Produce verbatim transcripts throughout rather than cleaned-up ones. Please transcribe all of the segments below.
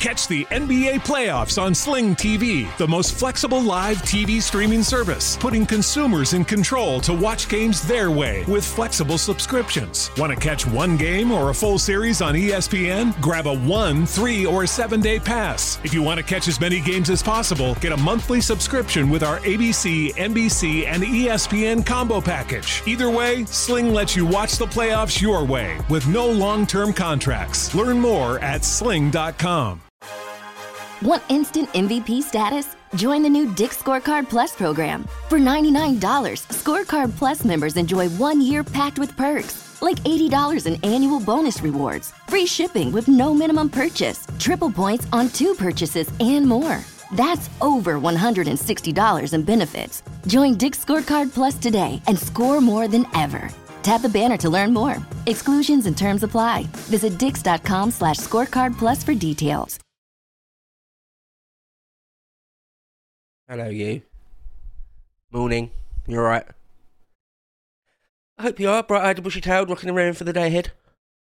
Catch the N B A playoffs on Sling T V, the most flexible live T V streaming service, putting consumers in control to watch games their way with flexible subscriptions. Want to catch one game or a full series on E S P N? Grab a one, three, or seven-day pass. If you want to catch as many games as possible, get a monthly subscription with our A B C, N B C, and E S P N combo package. Either way, Sling lets you watch the playoffs your way with no long-term contracts. Learn more at sling dot com. Want instant M V P status? Join the new Dick's Scorecard Plus program. For ninety-nine dollars, Scorecard Plus members enjoy one year packed with perks, like eighty dollars in annual bonus rewards, free shipping with no minimum purchase, triple points on two purchases, and more. That's over one hundred sixty dollars in benefits. Join Dick's Scorecard Plus today and score more than ever. Tap the banner to learn more. Exclusions and terms apply. Visit dix.com slash scorecard plus for details. Hello, you. Morning. You alright? I hope you are. Bright-eyed and bushy-tailed, rocking around for the day ahead.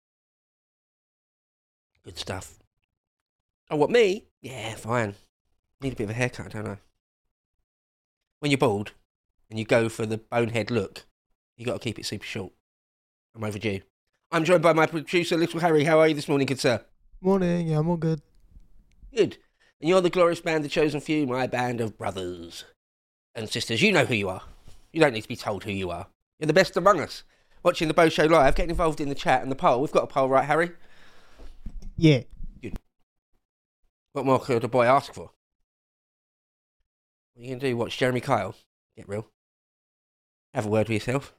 Good stuff. Oh, what, me? Yeah, fine. Need a bit of a haircut, don't I? When you're bald and you go for the bonehead look, you got to keep it super short. I'm overdue. I'm joined by my producer, Little Harry. How are you this morning, good sir? Morning, yeah, I'm all good. Good. And you're the glorious band, the chosen few, my band of brothers and sisters. You know who you are. You don't need to be told who you are. You're the best among us. Watching the Bo Show live, getting involved in the chat and the poll. We've got a poll, right, Harry? Yeah. Good. What more could a boy ask for? What are you going to do? Watch Jeremy Kyle? Get real. Have a word with yourself.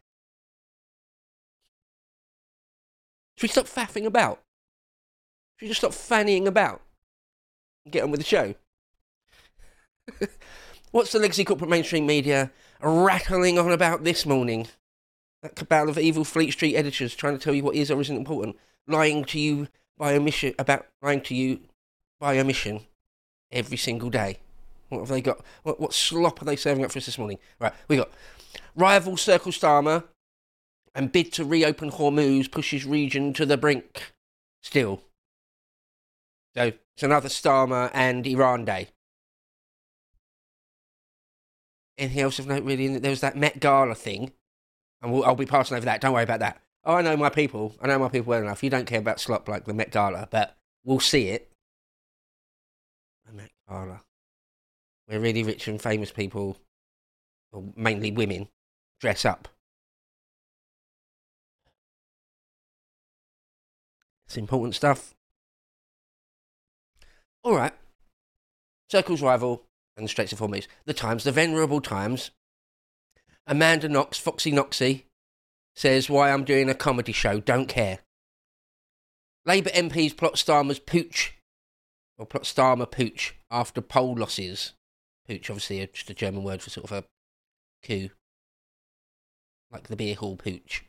Should we stop faffing about? Should we just stop fannying about? And get on with the show? What's the legacy corporate mainstream media rattling on about this morning? That cabal of evil Fleet Street editors trying to tell you what is or isn't important. Lying to you by omission, about lying to you by omission every single day. What have they got? What, what slop are they serving up for us this morning? Right, we got rival Circle Starmer and bid to reopen Hormuz pushes region to the brink. Still. So, it's another Starmer and Iran day. Anything else of note, really? There was that Met Gala thing, and we'll, I'll be passing over that. Don't worry about that. Oh, I know my people. I know my people well enough. You don't care about slop like the Met Gala, but we'll see it. The Met Gala. Where really rich and famous people, or mainly women, dress up. It's important stuff. All right. Circle's rival and the Straits of Hormuz. The Times, the venerable Times. Amanda Knox, Foxy Noxy, says, why I'm doing a comedy show, don't care. Labour M Ps plot Starmer's pooch, or plot Starmer pooch, after poll losses. Pooch, obviously, just a German word for sort of a coup. Like the beer hall pooch.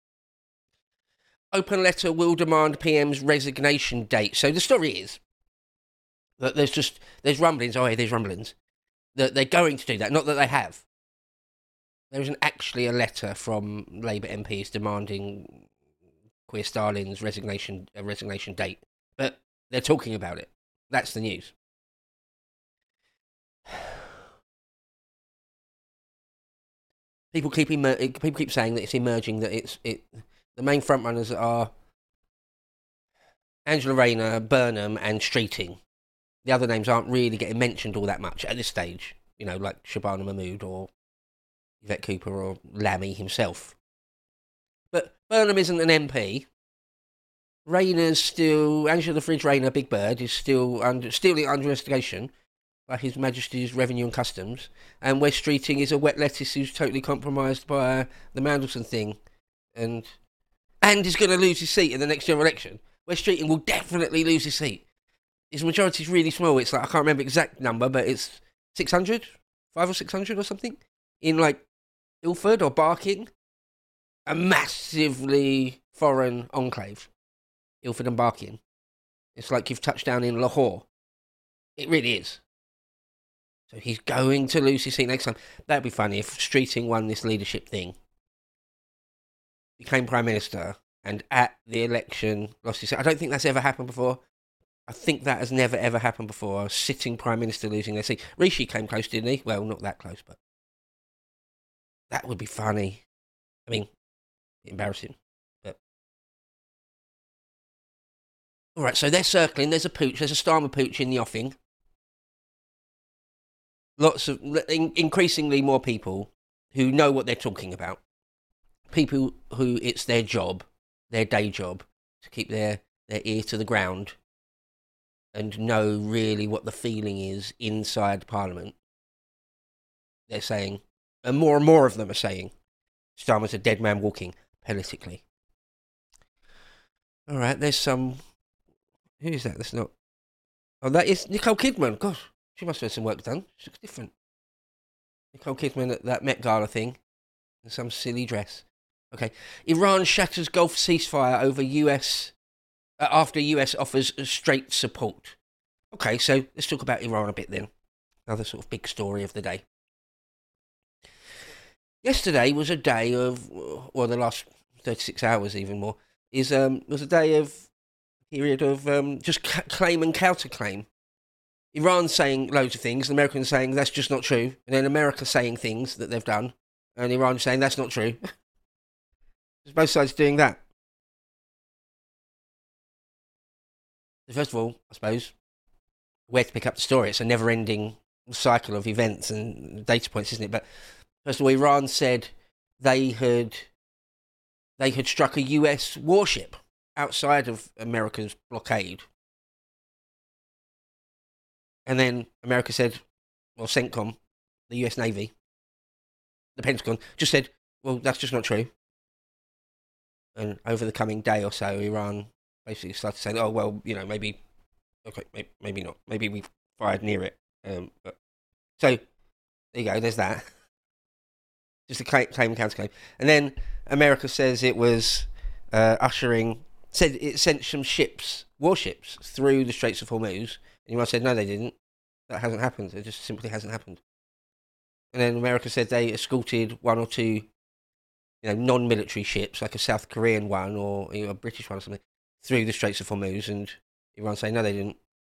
Open letter will demand P M's resignation date. So the story is that there's just, there's rumblings, oh yeah, there's rumblings, that they're going to do that, not that they have. There isn't actually a letter from Labour M Ps demanding Keir Starmer's resignation, a resignation date, but they're talking about it. That's the news. People keep emer- people keep saying that it's emerging that it's it. The main frontrunners are Angela Rayner, Burnham, and Streeting. The other names aren't really getting mentioned all that much at this stage. You know, like Shabana Mahmood or Yvette Cooper or Lammy himself. But Burnham isn't an M P. Rayner's still Angela the Fridge Rayner, Big Bird, is still under still under investigation by His Majesty's Revenue and Customs, and Wes Streeting is a wet lettuce who's totally compromised by the Mandelson thing, and and is going to lose his seat in the next general election. Wes Streeting will definitely lose his seat. His majority is really small. It's like, I can't remember the exact number, but it's six hundred, five or six hundred or something, in like Ilford or Barking, a massively foreign enclave. Ilford and Barking. It's like you've touched down in Lahore. It really is. So he's going to lose his seat next time. That'd be funny if Streeting won this leadership thing, became Prime Minister, and at the election lost his seat. I don't think that's ever happened before. I think that has never ever happened before. A sitting prime minister losing their seat. Rishi came close, didn't he? Well, not that close, but that would be funny. I mean, embarrassing. But all right, so they're circling. There's a pooch. There's a Starmer pooch in the offing. Lots of in, increasingly more people who know what they're talking about. People who it's their job, their day job, to keep their, their ear to the ground and know really what the feeling is inside Parliament. They're saying, and more and more of them are saying, Starmer's a dead man walking, politically. All right, there's some... Who is that? That's not... Oh, that is Nicole Kidman. Gosh, she must have had some work done. She looks different. Nicole Kidman at that Met Gala thing in some silly dress. Okay. Iran shatters Gulf ceasefire over U S... Uh, after U S offers straight support. Okay, so let's talk about Iran a bit then. Another sort of big story of the day. Yesterday was a day of, or the last thirty-six hours even more, is um was a day of, period of um just c- claim and counterclaim. Iran saying loads of things, the Americans saying that's just not true, and then America saying things that they've done, and Iran saying that's not true. There's both sides doing that. First of all, I suppose, where to pick up the story. It's a never-ending cycle of events and data points, isn't it? But first of all, Iran said they had they had struck a U S warship outside of America's blockade. And then America said, well, CENTCOM, the U S Navy, the Pentagon, just said, well, that's just not true. And over the coming day or so, Iran basically started saying, oh, well, you know, maybe, okay, maybe, maybe not. Maybe we fired near it. Um, but, so, there you go, there's that. Just a claim, claim and counterclaim. And then America says it was uh, ushering, said it sent some ships, warships, through the Straits of Hormuz. And Iran said, no, they didn't. That hasn't happened. It just simply hasn't happened. And then America said they escorted one or two, you know, non-military ships, like a South Korean one or, you know, a British one or something, through the Straits of Hormuz, and Iran saying, no, they didn't.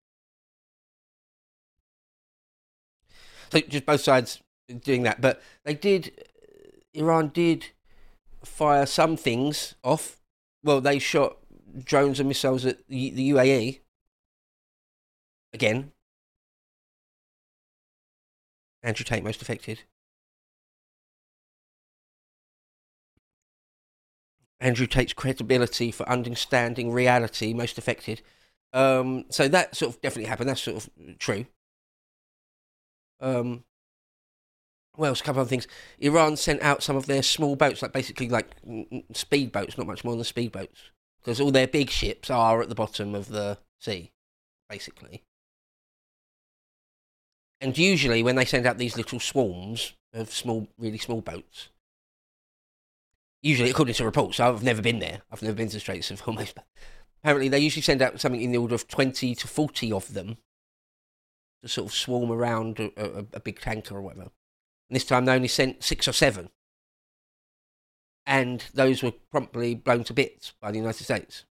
So just both sides doing that. But they did, Iran did fire some things off. Well, they shot drones and missiles at the, the U A E. Again. Andrew Tate most affected. Andrew Tate's credibility for understanding reality most affected. Um, so that sort of definitely happened. That's sort of true. Um, what else? A couple of things. Iran sent out some of their small boats, like basically like speed boats, not much more than speed boats, because all their big ships are at the bottom of the sea, basically. And usually when they send out these little swarms of small, really small boats, usually, according to reports, I've never been there. I've never been to the Straits of Hormuz. But apparently, they usually send out something in the order of twenty to forty of them to sort of swarm around a, a, a big tanker or whatever. And this time, they only sent six or seven. And those were promptly blown to bits by the United States.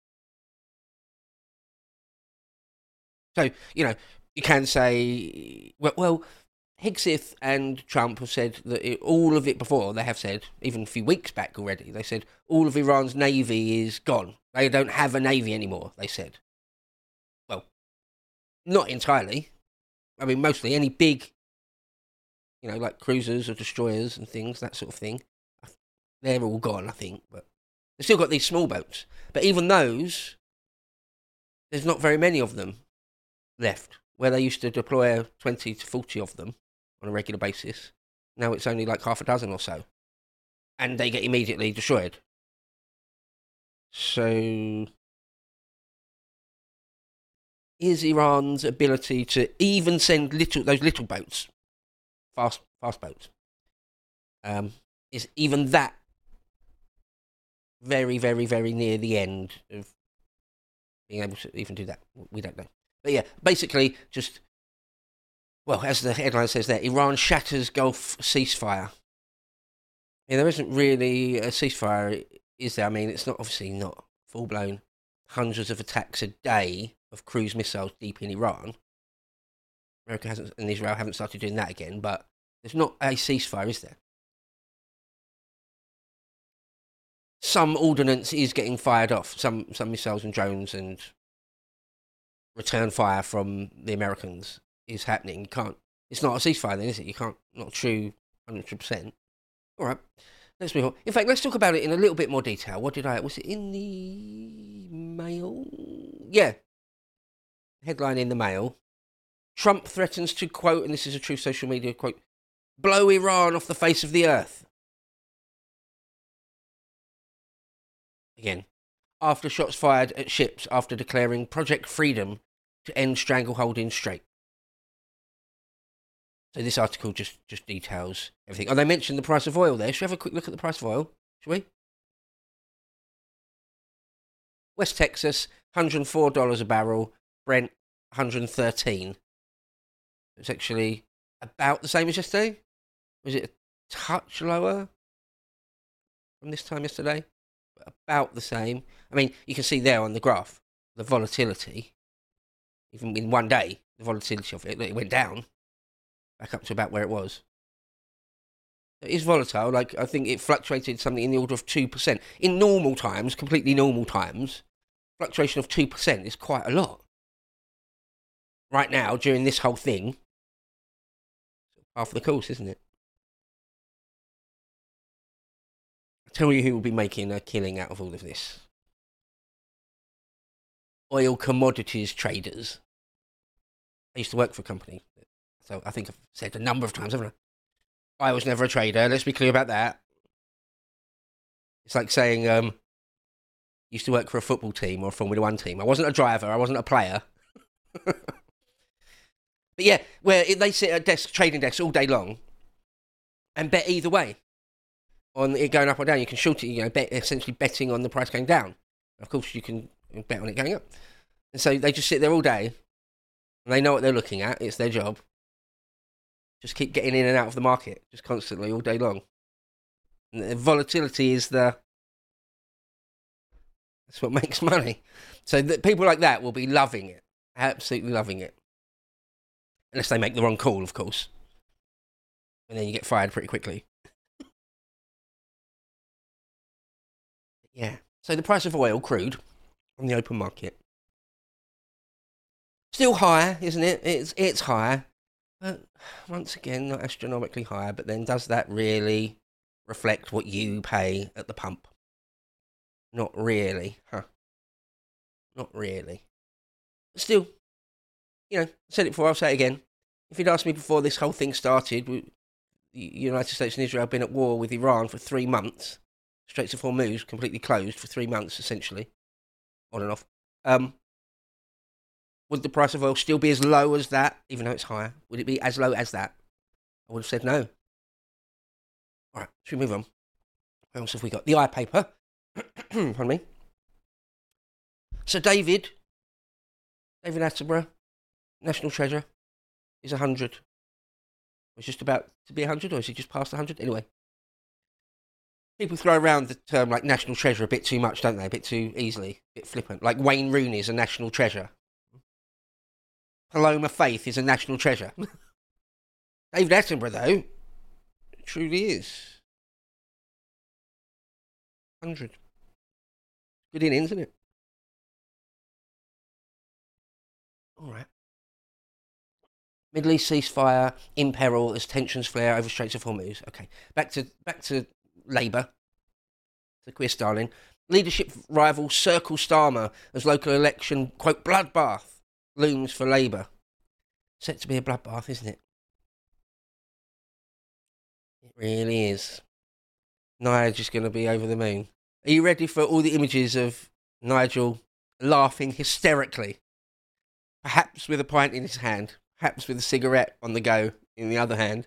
So, you know, you can say, well, well Hegseth and Trump have said that it, all of it before, they have said, even a few weeks back already, they said all of Iran's navy is gone. They don't have a navy anymore, they said. Well, not entirely. I mean, mostly any big, you know, like cruisers or destroyers and things, that sort of thing, they're all gone, I think. But they've still got these small boats. But even those, there's not very many of them left, where they used to deploy twenty to forty of them on a regular basis. Now it's only like half a dozen or so. And they get immediately destroyed. So, is Iran's ability to even send little those little boats, fast fast boats, um, is even that very, very, very near the end of being able to even do that? We don't know. But yeah, basically just, well, as the headline says there, Iran shatters Gulf ceasefire. Yeah, there isn't really a ceasefire, is there? I mean, it's not obviously not full-blown hundreds of attacks a day of cruise missiles deep in Iran. America hasn't, and Israel haven't started doing that again, but there's not a ceasefire, is there? Some ordnance is getting fired off, some some missiles and drones and return fire from the Americans is happening. You can't, it's not a ceasefire then, is it? You can't, not true one hundred percent. All right, let's move on. In fact, let's talk about it in a little bit more detail. What did I, was it in the Mail? Yeah. Headline in the Mail. Trump threatens to, quote, and this is a true social media quote, blow Iran off the face of the earth. Again, after shots fired at ships after declaring Project Freedom to end stranglehold in Strait. So this article just, just details everything. Oh, they mentioned the price of oil there. Should we have a quick look at the price of oil? Shall we? West Texas, one hundred four dollars a barrel. Brent, one hundred thirteen dollars. It's actually about the same as yesterday. Was it a touch lower from this time yesterday? But about the same. I mean, you can see there on the graph, the volatility. Even in one day, the volatility of it, it went down back up to about where it was. It is volatile. Like, I think it fluctuated something in the order of two percent. In normal times, completely normal times, fluctuation of two percent is quite a lot. Right now, during this whole thing, half the course, isn't it? I'll tell you who will be making a killing out of all of this. Oil commodities traders. I used to work for a company, so I think I've said a number of times, haven't I? I was never a trader, let's be clear about that. It's like saying, um, used to work for a football team or a Formula One team. I wasn't a driver, I wasn't a player. But yeah, where they sit at desk, trading desks all day long and bet either way on it going up or down. You can short it, you know, bet, essentially betting on the price going down. Of course, you can bet on it going up. And so they just sit there all day and they know what they're looking at. It's their job. Just keep getting in and out of the market, just constantly all day long. And the volatility is the... That's what makes money. So that people like that will be loving it. Absolutely loving it. Unless they make the wrong call, of course. And then you get fired pretty quickly. Yeah. So the price of oil, crude, on the open market. Still higher, isn't it? It's it's higher. But once again, not astronomically higher. But then does that really reflect what you pay at the pump? Not really, huh? Not really. But still, you know, I said it before, I'll say it again. If you'd asked me before this whole thing started, the United States and Israel have been at war with Iran for three months. Straits of Hormuz completely closed for three months, essentially. On and off. Um, would the price of oil still be as low as that, even though it's higher? Would it be as low as that? I would have said no. All right, should we move on? What else have we got? The iPaper. Pardon me. So David, David Attenborough, National Treasure, is one hundred. It's just about to be one hundred, or is he just past one hundred? Anyway. People throw around the term like National Treasure a bit too much, don't they? A bit too easily, a bit flippant. Like Wayne Rooney is a national treasure. Paloma Faith is a national treasure. David Attenborough, though, truly is. one hundred. Good innings, isn't it? All right. Middle East ceasefire in peril as tensions flare over Straits of Hormuz. Okay, back to back to Labour. To Keir Starmer. Leadership rival circle Starmer as local election, quote, bloodbath looms for Labour. Set to be a bloodbath, isn't it? It really is. Nigel's going to be over the moon. Are you ready for all the images of Nigel laughing hysterically? Perhaps with a pint in his hand. Perhaps with a cigarette on the go in the other hand.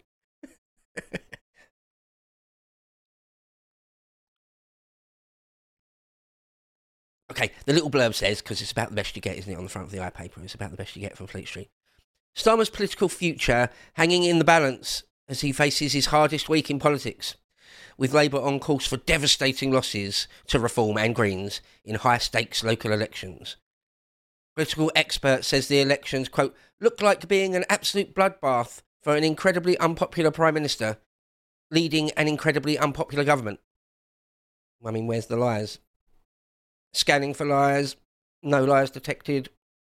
Okay, the little blurb says, because it's about the best you get, isn't it, on the front of the iPaper? It's about the best you get from Fleet Street. Starmer's political future hanging in the balance as he faces his hardest week in politics, with Labour on course for devastating losses to Reform and Greens in high-stakes local elections. Political expert says the elections, quote, looked like being an absolute bloodbath for an incredibly unpopular Prime Minister leading an incredibly unpopular government. I mean, where's the lies? Scanning for lies, no lies detected.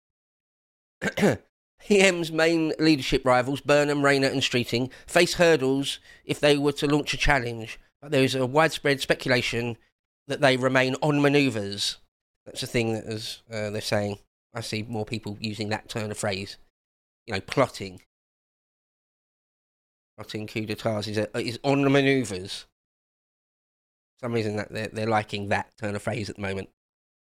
P M's main leadership rivals, Burnham, Rayner and Streeting, face hurdles if they were to launch a challenge, but there is a widespread speculation that they remain on manoeuvres. That's the thing that is, uh, they're saying. I see more people using that turn of phrase. You know, plotting. Plotting coup d'etats is, a, is on the manoeuvres. For some reason that they're, they're liking that turn of phrase at the moment.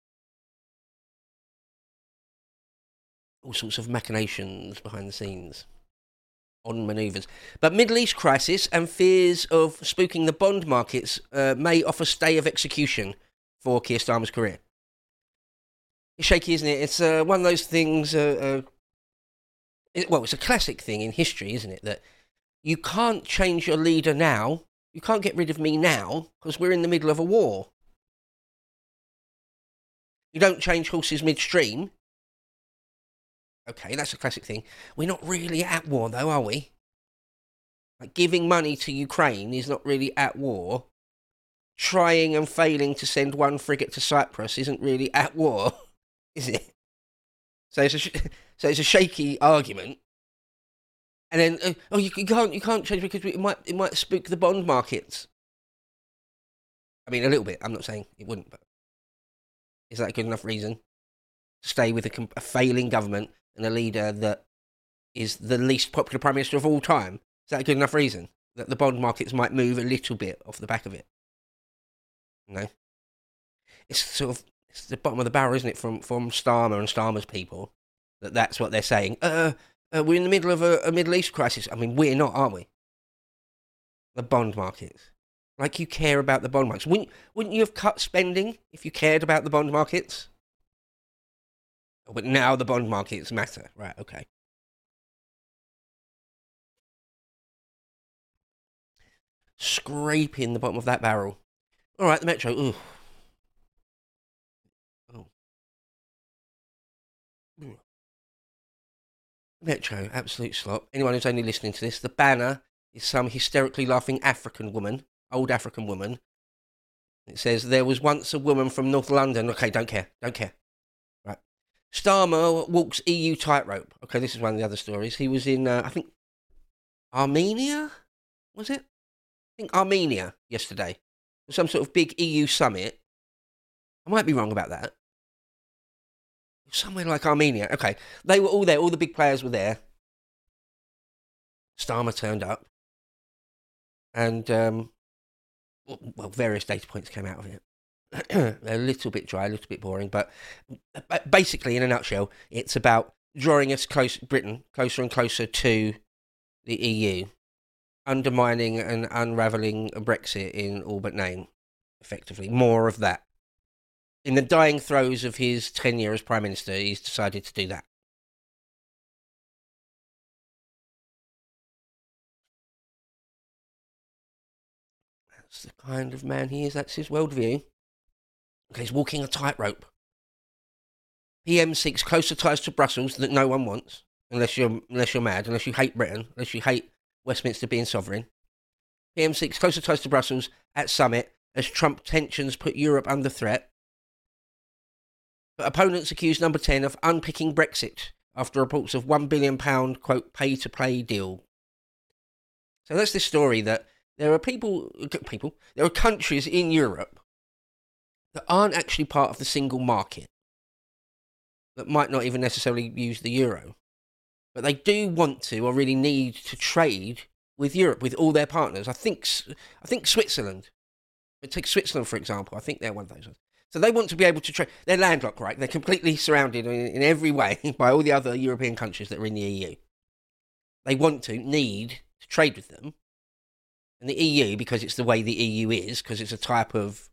All sorts of machinations behind the scenes. On manoeuvres. But Middle East crisis and fears of spooking the bond markets uh, may offer stay of execution for Keir Starmer's career. It's shaky, isn't it? It's uh, one of those things, uh, uh, it, well, it's a classic thing in history, isn't it? That you can't change your leader now, you can't get rid of me now, because we're in the middle of a war. You don't change horses midstream. Okay, that's a classic thing. We're not really at war, though, are we? Like, giving money to Ukraine is not really at war. Trying and failing to send one frigate to Cyprus isn't really at war. Is it? So it's a sh- so it's a shaky argument, and then uh, oh you, you can't you can't change because it might it might spook the bond markets. I mean, a little bit. I'm not saying it wouldn't, but is that a good enough reason to stay with a, a failing government and a leader that is the least popular prime minister of all time? Is that a good enough reason that the bond markets might move a little bit off the back of it? No, it's sort of. It's the bottom of the barrel, isn't it, from, from Starmer and Starmer's people, that that's what they're saying. Uh, uh, we're in the middle of a, a Middle East crisis. I mean, we're not, aren't we? The bond markets. Like, you care about the bond markets. Wouldn't, wouldn't you have cut spending if you cared about the bond markets? Oh, but now the bond markets matter. Right, okay. Scraping the bottom of that barrel. All right, the Metro. Ooh. Metro, absolute slop. Anyone who's only listening to this, the banner is some hysterically laughing African woman, old African woman. It says, there was once a woman from North London. Okay, don't care, don't care. Right. Starmer walks E U tightrope. Okay, this is one of the other stories. He was in, uh, I think, Armenia? Was it? I think Armenia yesterday. Some sort of big E U summit. I might be wrong about that. Somewhere like Armenia. Okay. They were all there. All the big players were there. Starmer turned up. And, um, well, various data points came out of it. A little bit dry, a little bit boring. But basically, in a nutshell, it's about drawing us close, Britain, closer and closer to the E U. Undermining and unravelling Brexit in all but name, effectively. More of that. In the dying throes of his tenure as Prime Minister, he's decided to do that. That's the kind of man he is. That's his worldview. Okay, he's walking a tightrope. P M seeks closer ties to Brussels that no one wants, unless you're unless you're mad, unless you hate Britain, unless you hate Westminster being sovereign. P M seeks closer ties to Brussels at summit as Trump tensions put Europe under threat. But opponents accuse Number ten of unpicking Brexit after reports of one billion pounds, quote, pay-to-play deal. So that's this story that there are people, people, there are countries in Europe that aren't actually part of the single market, that might not even necessarily use the euro, but they do want to or really need to trade with Europe, with all their partners. I think, I think Switzerland, but take Switzerland for example, I think they're one of those ones. So they want to be able to trade. They're landlocked, right? They're completely surrounded in, in every way by all the other European countries that are in the E U. They want to, need to trade with them. And the E U, because it's the way the E U is, because it's a type of,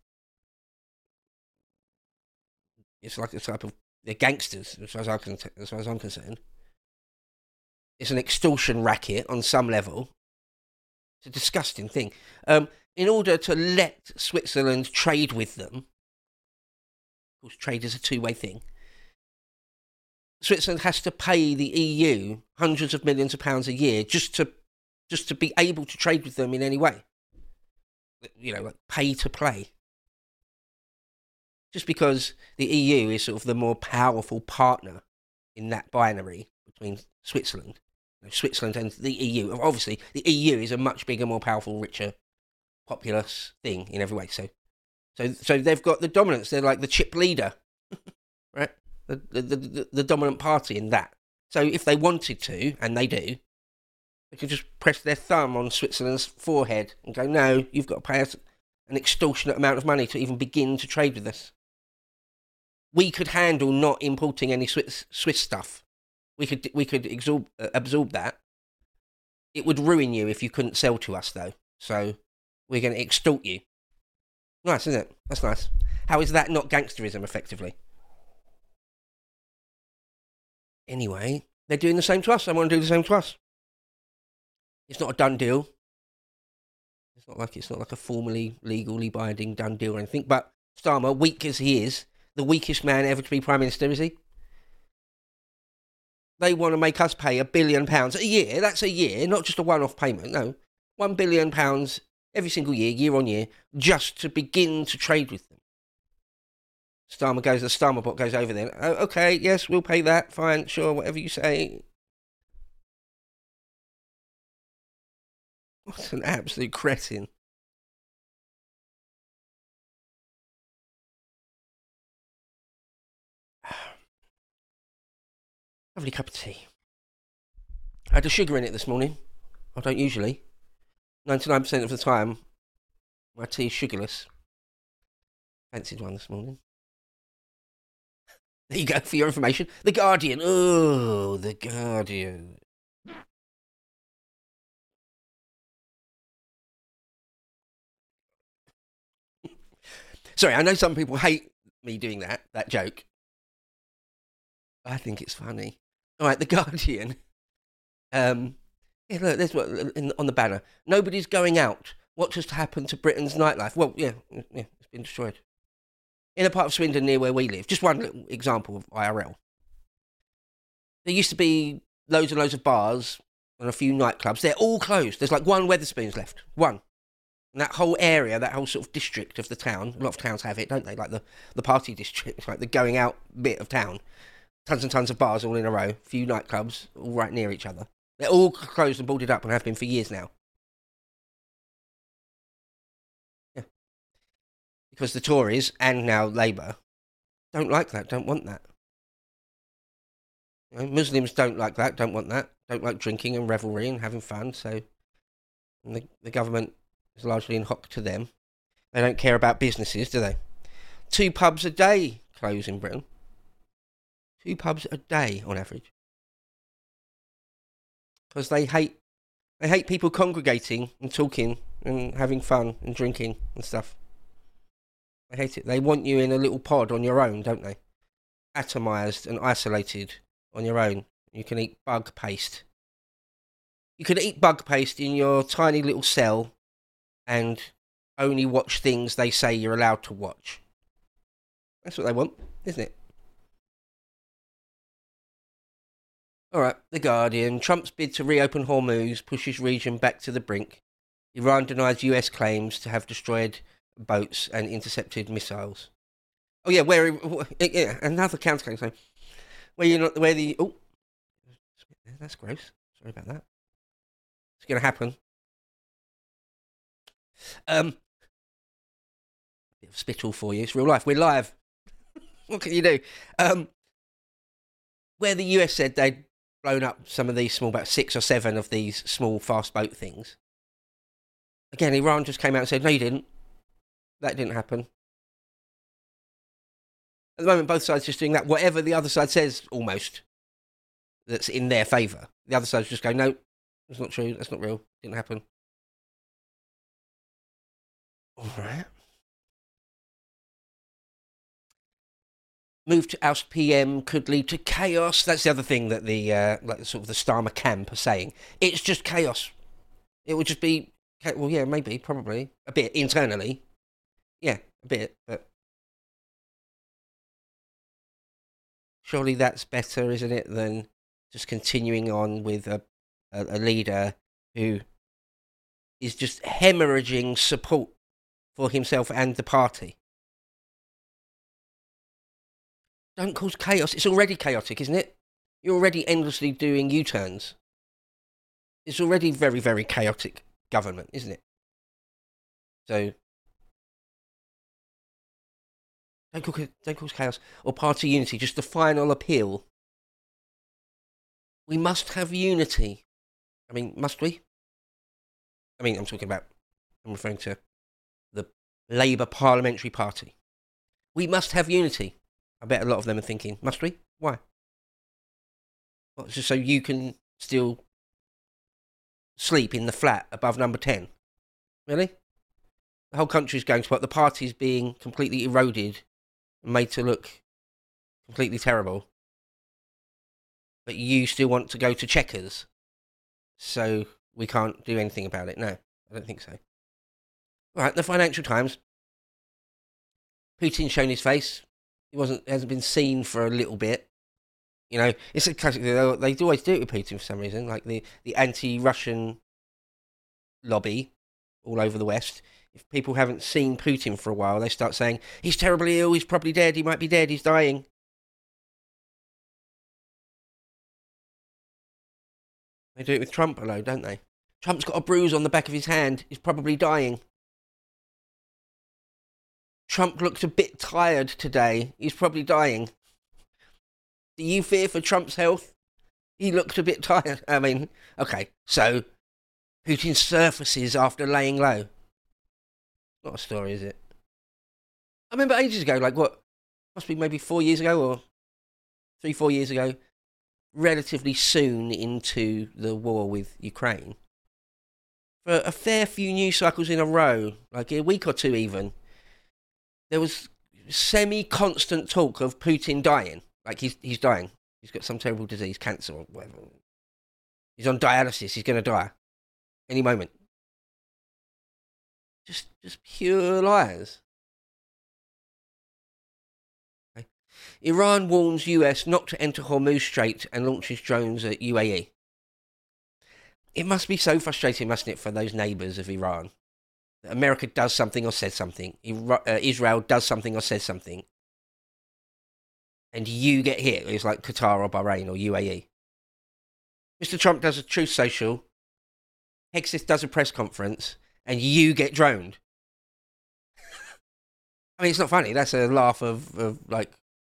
it's like a type of, they're gangsters, as far as, I can, as far as I'm concerned. It's an extortion racket on some level. It's a disgusting thing. Um, in order to let Switzerland trade with them, of course, trade is a two-way thing. Switzerland has to pay the E U hundreds of millions of pounds a year just to just to be able to trade with them in any way. You know, like pay to play. Just because the E U is sort of the more powerful partner in that binary between Switzerland, you know, Switzerland and the E U. Obviously, the E U is a much bigger, more powerful, richer, populous thing in every way. So, so, so they've got the dominance. They're like the chip leader, right? The, the, the, the dominant party in that. So if they wanted to, and they do, they could just press their thumb on Switzerland's forehead and go, no, you've got to pay us an extortionate amount of money to even begin to trade with us. We could handle not importing any Swiss, Swiss stuff. We could we could absorb, uh, absorb that. It would ruin you if you couldn't sell to us, though. So we're going to extort you. Nice, isn't it? That's nice. How is that not gangsterism, effectively? Anyway, they're doing the same to us. They want to do the same to us. It's not a done deal. It's not like it's not like a formally, legally binding done deal or anything. But Starmer, weak as he is, the weakest man ever to be Prime Minister, is he? They want to make us pay a billion pounds a year. That's a year, not just a one-off payment. No, one billion pounds every single year, year on year, just to begin to trade with them. Starmer goes, the Starmer bot goes over there. Oh, okay, yes, we'll pay that. Fine, sure, whatever you say. What an absolute cretin. Lovely cup of tea. I had a sugar in it this morning. I don't usually. ninety-nine percent of the time, my tea is sugarless. Fancied one this morning. There you go for your information. The Guardian. Oh, The Guardian. Sorry, I know some people hate me doing that, that joke. I think it's funny. All right, The Guardian. Um, yeah, look, there's what in, on the banner. Nobody's going out. What just happened to Britain's nightlife? Well, yeah, yeah, it's been destroyed. In a part of Swindon near where we live. Just one little example of I R L. There used to be loads and loads of bars and a few nightclubs. They're all closed. There's like one Wetherspoons left. One. And that whole area, that whole sort of district of the town, a lot of towns have it, don't they? Like the, the party district, like the going out bit of town. Tons and tons of bars all in a row. A few nightclubs all right near each other. They're all closed and boarded up and have been for years now. Yeah. Because the Tories, and now Labour, don't like that, don't want that. You know, Muslims don't like that, don't want that. Don't like drinking and revelry and having fun, so and the, the government is largely in hock to them. They don't care about businesses, do they? Two pubs a day close in Britain. Two pubs a day on average. Because they hate they hate people congregating and talking and having fun and drinking and stuff. They hate it. They want you in a little pod on your own, don't they? Atomised and isolated on your own. You can eat bug paste. You can eat bug paste in your tiny little cell and only watch things they say you're allowed to watch. That's what they want, isn't it? All right, The Guardian. Trump's bid to reopen Hormuz pushes region back to the brink. Iran denies U S claims to have destroyed boats and intercepted missiles. Oh yeah, where? Yeah, another counterclaim. So, where you not? Where the? Oh, that's gross. Sorry about that. It's going to happen. Um, bit of spittle for you. It's real life. We're live. What can you do? Um, where the U S said they'd blown up some of these small, about six or seven of these small fast boat things. Again, Iran just came out and said, no, you didn't. That didn't happen. At the moment, both sides are just doing that. Whatever the other side says, almost, that's in their favour. The other side's just going, no, that's not true. That's not real. Didn't happen. All right. Move to oust P M could lead to chaos. That's the other thing that the uh, like sort of the Starmer camp are saying. It's just chaos. It would just be, well, yeah, maybe, probably a bit internally. Yeah, a bit, but Surely that's better, isn't it, than just continuing on with a, a, a leader who is just hemorrhaging support for himself and the party. Don't cause chaos. It's already chaotic, isn't it? You're already endlessly doing U-turns. It's already very, very chaotic government, isn't it? So, don't cause, don't cause chaos or party unity. Just the final appeal. We must have unity. I mean, must we? I mean, I'm talking about, I'm referring to the Labour Parliamentary Party. We must have unity. I bet a lot of them are thinking, must we? Why? Well, just so you can still sleep in the flat above number ten. Really? The whole country's going to what? The party's being completely eroded and made to look completely terrible. But you still want to go to Chequers. So we can't do anything about it. No, I don't think so. Right, the Financial Times. Putin's shown his face. He wasn't hasn't been seen for a little bit. You know, it's a classic. They, they always do it with Putin for some reason, like the, the anti-Russian lobby all over the West. If people haven't seen Putin for a while, they start saying, he's terribly ill, he's probably dead, he might be dead, he's dying. They do it with Trump a lot, don't they? Trump's got a bruise on the back of his hand, he's probably dying. Trump looked a bit tired today, he's probably dying. Do you fear for Trump's health? He looked a bit tired. I mean, okay, so Putin surfaces after laying low. Not a story, is it? I remember ages ago, like what, must be maybe four years ago or three, four years ago, relatively soon into the war with Ukraine. For a fair few news cycles in a row, like a week or two even, there was semi-constant talk of Putin dying. Like, he's he's dying. He's got some terrible disease, cancer or whatever. He's on dialysis. He's going to die any moment. Just just pure lies. Okay. Iran warns U S not to enter Hormuz Strait and launches drones at U A E. It must be so frustrating, mustn't it, for those neighbours of Iran? That America does something or says something. Israel does something or says something. And you get hit. It's like Qatar or Bahrain or U A E. Mister Trump does a Truth Social. Hexis does a press conference. And you get droned. I mean, it's not funny. That's a laugh of, of like,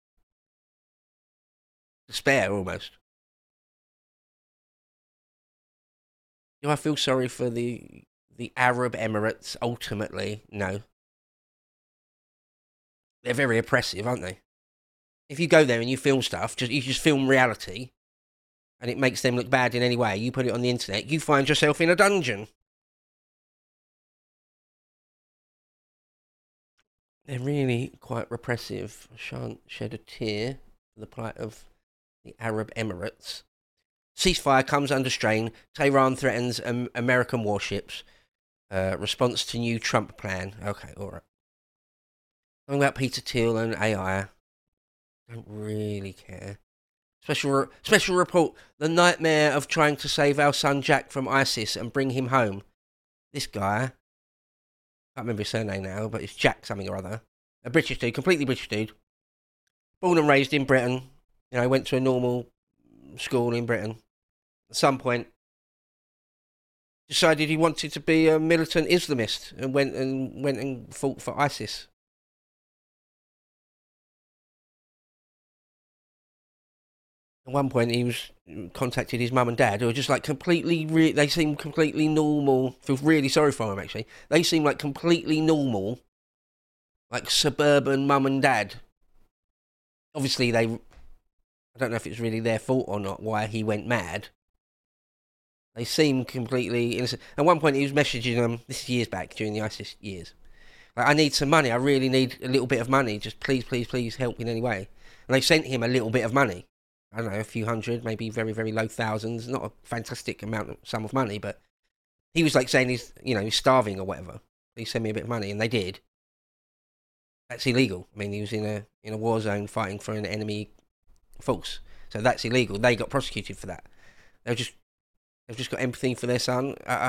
despair almost. Do I feel sorry for the the Arab Emirates ultimately? No. They're very oppressive, aren't they? If you go there and you film stuff, just you just film reality, and it makes them look bad in any way, you put it on the internet, you find yourself in a dungeon. They're really quite repressive. I shan't shed a tear for the plight of the Arab Emirates. Ceasefire comes under strain. Tehran threatens um, American warships. Uh, response to new Trump plan. Okay, all right. Talking about Peter Thiel and A I. I don't really care. Special re- special report. The nightmare of trying to save our son Jack from ISIS and bring him home. This guy, I can't remember his surname now, but it's Jack something or other. A British dude, completely British dude. Born and raised in Britain. You know, went to a normal school in Britain. At some point, decided he wanted to be a militant Islamist and went and went and fought for ISIS. At one point, he was contacted his mum and dad, who were just like completely. Re- they seem completely normal. Feel really sorry for him actually. They seem like completely normal, like suburban mum and dad. Obviously, they. I don't know if it's really their fault or not. Why he went mad. They seem completely innocent. At one point, he was messaging them. This is years back during the ISIS years. Like, I need some money. I really need a little bit of money. Just please, please, please help in any way. And they sent him a little bit of money. I don't know, a few hundred, maybe very, very low thousands. Not a fantastic amount of sum of money, but he was like saying he's, you know, he's starving or whatever. Please send me a bit of money, and they did. That's illegal. I mean, he was in a in a war zone fighting for an enemy false. So that's illegal. They got prosecuted for that. They've just they've just got empathy for their son. Uh,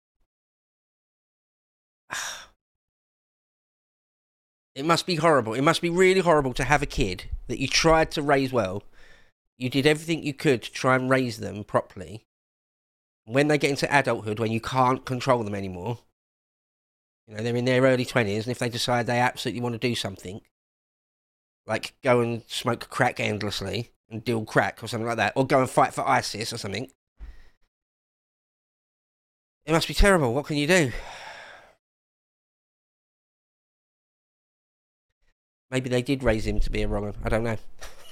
it must be horrible. It must be really horrible to have a kid that you tried to raise well. You did everything you could to try and raise them properly. When they get into adulthood, when you can't control them anymore, you know, they're in their early twenties, and if they decide they absolutely want to do something, like go and smoke crack endlessly and deal crack or something like that, or go and fight for ISIS or something, it must be terrible. What can you do? Maybe they did raise him to be a wrong one. I don't know.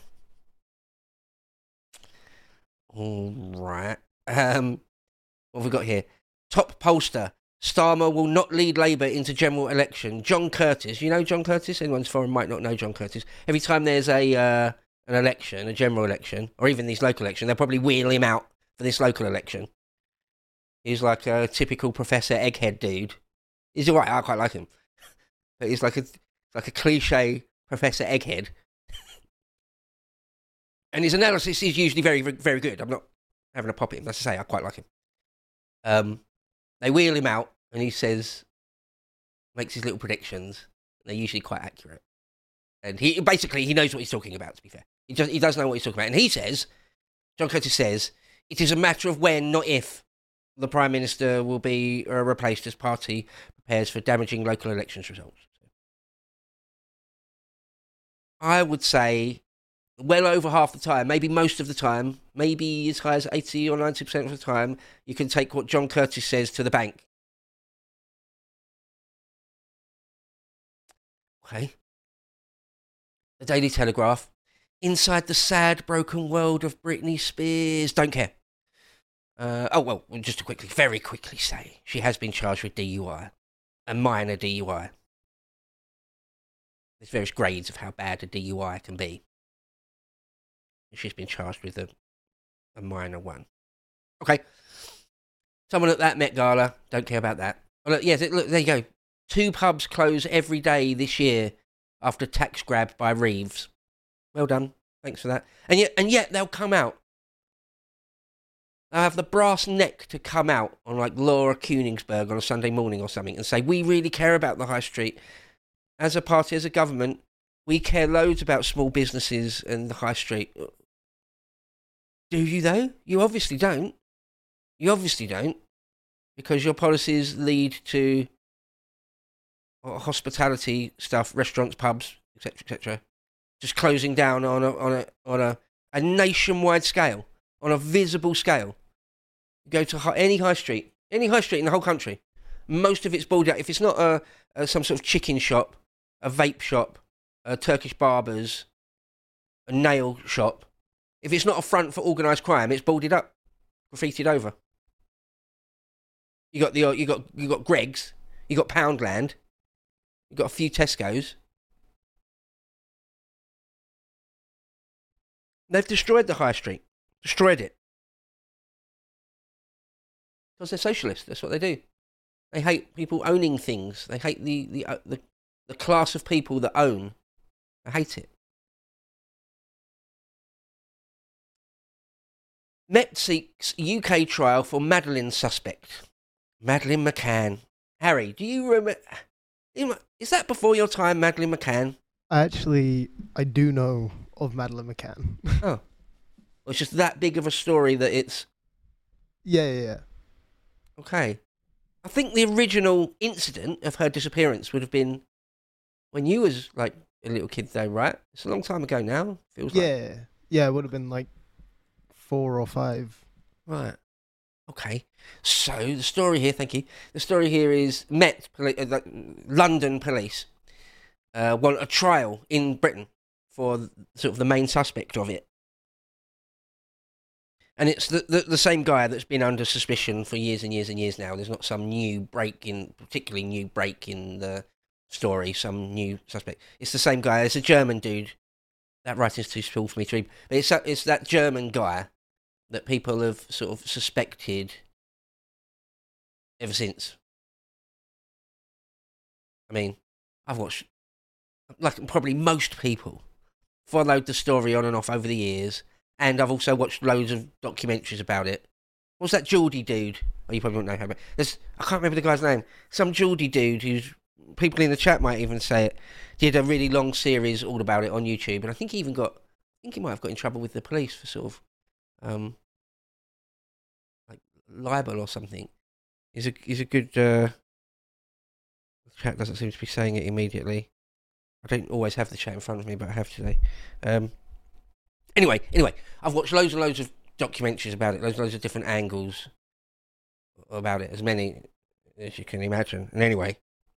All right. Um, what have we got here? Top pollster. Starmer will not lead Labour into general election. John Curtis. You know John Curtis? Anyone who's foreign might not know John Curtis. Every time there's a uh, an election, a general election, or even these local elections, they'll probably wheel him out for this local election. He's like a typical Professor Egghead dude. He's all right. I quite like him. But he's like a like a cliche Professor Egghead. And his analysis is usually very, very good. I'm not having a pop at him. That's to say, I quite like him. Um, they wheel him out, and he says, makes his little predictions. They're usually quite accurate. And he basically, he knows what he's talking about, to be fair. He does, he does know what he's talking about. And he says, John Curtis says, it is a matter of when, not if, the Prime Minister will be uh, replaced as party prepares for damaging local elections results. I would say well over half the time, maybe most of the time, maybe as high as eighty or ninety percent of the time, you can take what John Curtis says to the bank. Okay. The Daily Telegraph. Inside the sad, broken world of Britney Spears. Don't care. Uh, oh, well, just to quickly, very quickly say, she has been charged with D U I. A minor D U I. There's various grades of how bad a D U I can be. She's been charged with a, a minor one. Okay. Someone at that Met Gala, don't care about that. Oh, look, yes, look, there you go. Two pubs close every day this year after tax grab by Reeves. Well done. Thanks for that. And yet, and yet they'll come out. They'll have the brass neck to come out on like Laura Koenigsberg on a Sunday morning or something and say, we really care about the high street. As a party, as a government, we care loads about small businesses and the high street. Do you, though? You obviously don't. You obviously don't. Because your policies lead to hospitality stuff, restaurants, pubs, et cetera, et cetera, just closing down on a on a on a, a nationwide scale, on a visible scale. You go to any high street, any high street in the whole country, most of it's boarded out. If it's not a, a some sort of chicken shop, a vape shop, a Turkish barbers, a nail shop, if it's not a front for organised crime, it's boarded up, graffitied over. You got the you got you got Greggs, you got Poundland, you got a few Tesco's. They've destroyed the high street, destroyed it, because they're socialists. That's what they do. They hate people owning things. They hate the the uh, the, the class of people that own. They hate it. Met seeks U K trial for Madeleine suspect. Madeleine McCann. Harry, do you remember? Is that before your time, Madeleine McCann? Actually, I do know of Madeleine McCann. Oh. Well, it's just that big of a story that it's... Yeah, yeah, yeah. Okay. I think the original incident of her disappearance would have been when you was, like, a little kid, though, right? It's a long time ago now, feels like. Yeah, yeah, it would have been, like, four or five. Right. Okay. So, the story here, thank you. The story here is Met, uh, London police, uh, want a trial in Britain for sort of the main suspect of it. And it's the, the the same guy that's been under suspicion for years and years and years now. There's not some new break in, particularly new break in the story, some new suspect. It's the same guy. It's a German dude. That writing's too small for me to read. But it's that, it's that German guy that people have sort of suspected ever since. I mean, I've watched, like probably most people, followed the story on and off over the years, and I've also watched loads of documentaries about it. What's that Geordie dude? Oh, you probably don't know how. There's, I can't remember the guy's name. Some Geordie dude who's, people in the chat might even say it, did a really long series all about it on YouTube, and I think he even got, I think he might have got in trouble with the police for sort of, um, like libel or something. He's a he's a good. Uh, the chat doesn't seem to be saying it immediately. I don't always have the chat in front of me, but I have today. Um, anyway, anyway, I've watched loads and loads of documentaries about it, loads and loads of different angles about it, as many as you can imagine. And anyway,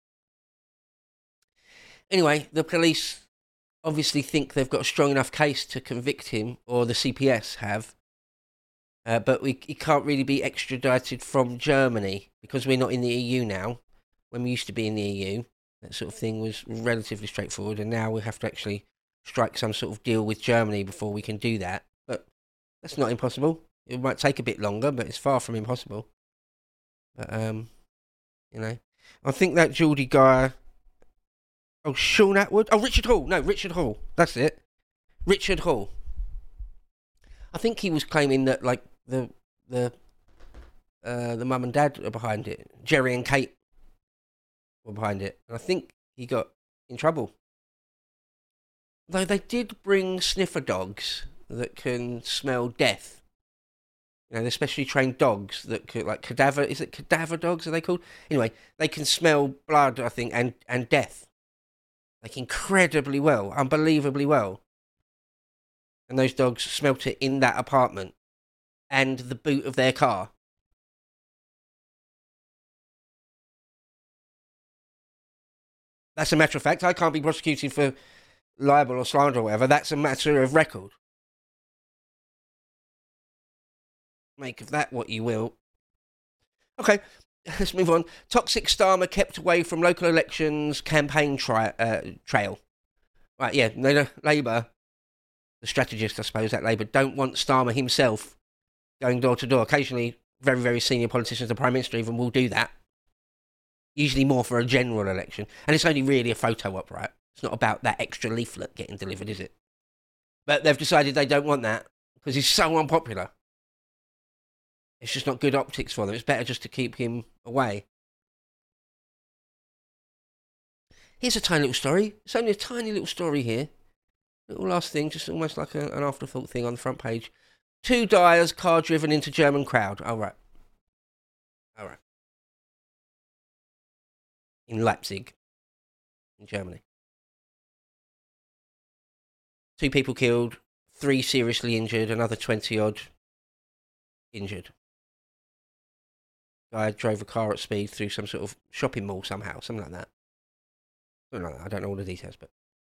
anyway, the police obviously think they've got a strong enough case to convict him, or the C P S have, uh, but we, he can't really be extradited from Germany because we're not in the E U now. When we used to be in the E U, that sort of thing was relatively straightforward, and now we have to actually strike some sort of deal with Germany before we can do that. But that's not impossible. It might take a bit longer, but it's far from impossible. But, um, you know, I think that Geordie guy, oh, Sean Atwood, oh, Richard Hall, no, Richard Hall, that's it, Richard Hall. I think he was claiming that, like, the, the, uh, the mum and dad are behind it, Jerry and Kate were behind it, and I think he got in trouble. Though they did bring sniffer dogs that can smell death. You know, they're specially trained dogs that could, like cadaver, is it cadaver dogs, are they called? Anyway, they can smell blood, I think, and, and death. Like, incredibly well, unbelievably well. And those dogs smelt it in that apartment and the boot of their car. That's a matter of fact. I can't be prosecuted for libel or slander or whatever. That's a matter of record. Make of that what you will. Okay, let's move on. Toxic Starmer kept away from local elections campaign tri- uh, trail. Right, yeah, Labour, the strategist, I suppose, at Labour, don't want Starmer himself going door to door. Occasionally, very, very senior politicians, the Prime Minister even will do that. Usually more for a general election. And it's only really a photo op, right? It's not about that extra leaflet getting delivered, is it? But they've decided they don't want that because he's so unpopular. It's just not good optics for them. It's better just to keep him away. Here's a tiny little story. It's only a tiny little story here. Little last thing, just almost like a, an afterthought thing on the front page. Two die as car driven into German crowd. All right. All right. In Leipzig, in Germany. Two people killed, three seriously injured, another twenty-odd injured. Guy drove a car at speed through some sort of shopping mall somehow, something like that. Something like that. I don't know all the details, but...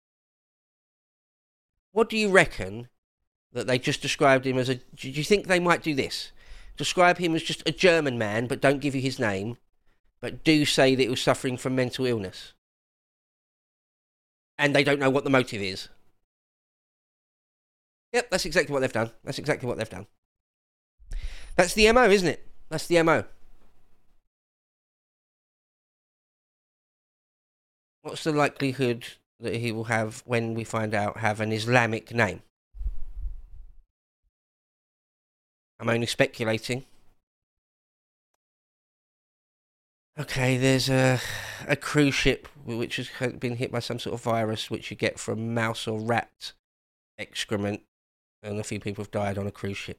What do you reckon that they just described him as a... Do you think they might do this? Describe him as just a German man, but don't give you his name, but do say that he was suffering from mental illness. And they don't know what the motive is. Yep, that's exactly what they've done. That's exactly what they've done. That's the M O, isn't it? That's the M O. What's the likelihood that he will have, when we find out, have an Islamic name? I'm only speculating. Okay, there's a, a cruise ship which has been hit by some sort of virus which you get from mouse or rat excrement, and a few people have died on a cruise ship.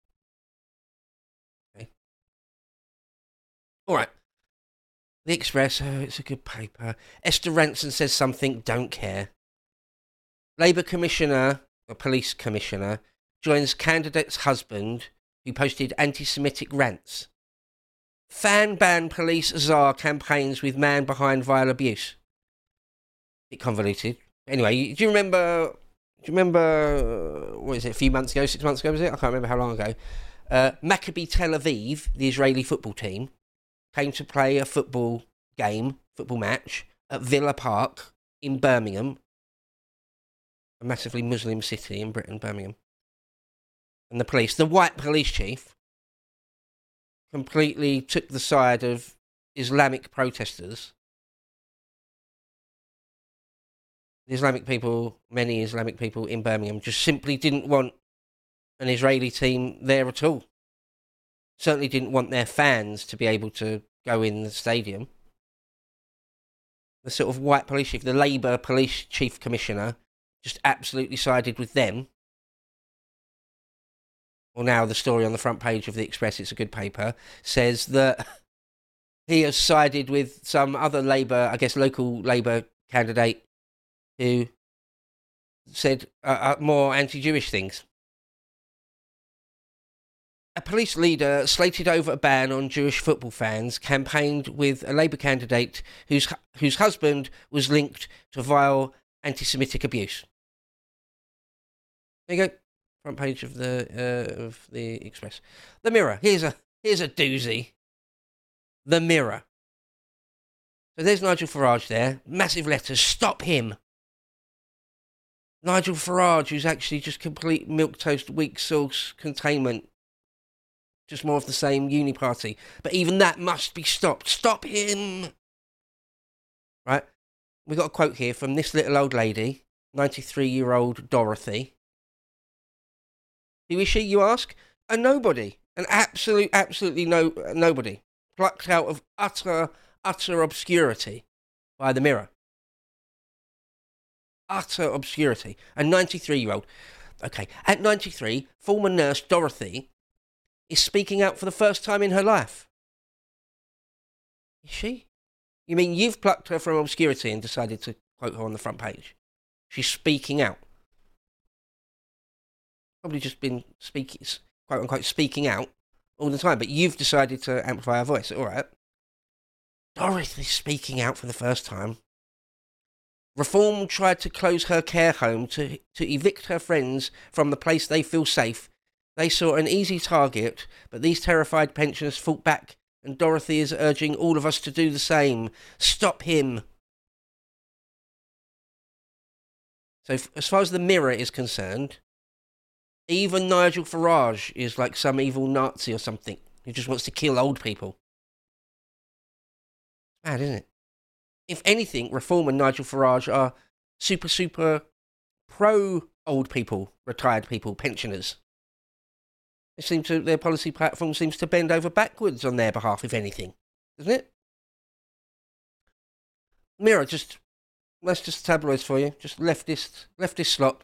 Okay. All right. The Express, oh, it's a good paper. Esther Ranson says something, don't care. Labour Commissioner, or Police Commissioner, joins candidate's husband who posted anti-Semitic rants. Fan ban police czar campaigns with man behind vile abuse. Bit convoluted. Anyway, do you remember... Do you remember... What is it, a few months ago, six months ago, was it? I can't remember how long ago. Uh, Maccabi Tel Aviv, the Israeli football team, came to play a football game, football match, at Villa Park in Birmingham. A massively Muslim city in Britain, Birmingham. And the police, the white police chief, completely took the side of Islamic protesters the Islamic people, many Islamic people in Birmingham, just simply didn't want an Israeli team there at all. Certainly didn't want their fans to be able to go in the stadium. The sort of white police chief, the Labour police chief commissioner, just absolutely sided with them. Well, now the story on the front page of the Express, it's a good paper, says that he has sided with some other Labour, I guess local Labour candidate who said uh, uh, more anti-Jewish things. A police leader slated over a ban on Jewish football fans campaigned with a Labour candidate whose whose husband was linked to vile anti-Semitic abuse. There you go, front page of the uh, of the Express. The Mirror. Here's a here's a doozy. The Mirror. So there's Nigel Farage there. Massive letters. Stop him. Nigel Farage, who's actually just complete milquetoast, weak sauce containment. Just more of the same uni party. But even that must be stopped. Stop him! Right? We got a quote here from this little old lady, ninety-three-year-old Dorothy. Who is she, you ask? A nobody. An absolute, absolutely no nobody. Plucked out of utter, utter obscurity by the Mirror. Utter obscurity. A ninety-three-year-old. Okay, at ninety-three, former nurse Dorothy is speaking out for the first time in her life. Is she? You mean you've plucked her from obscurity and decided to quote her on the front page? She's speaking out. Probably just been speaking, quote unquote, speaking out all the time, but you've decided to amplify her voice. All right. Dorothy's speaking out for the first time. Reform tried to close her care home to, to evict her friends from the place they feel safe. They saw an easy target, but these terrified pensioners fought back, and Dorothy is urging all of us to do the same. Stop him. So f- as far as the Mirror is concerned, even Nigel Farage is like some evil Nazi or something who just wants to kill old people. Mad, isn't it? If anything, Reform and Nigel Farage are super, super pro-old people, retired people, pensioners. It seems to, their policy platform seems to bend over backwards on their behalf, if anything, doesn't it? Mirror, just that's just tabloids for you, just leftist, leftist slop,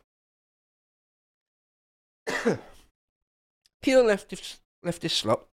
pure leftist, leftist slop.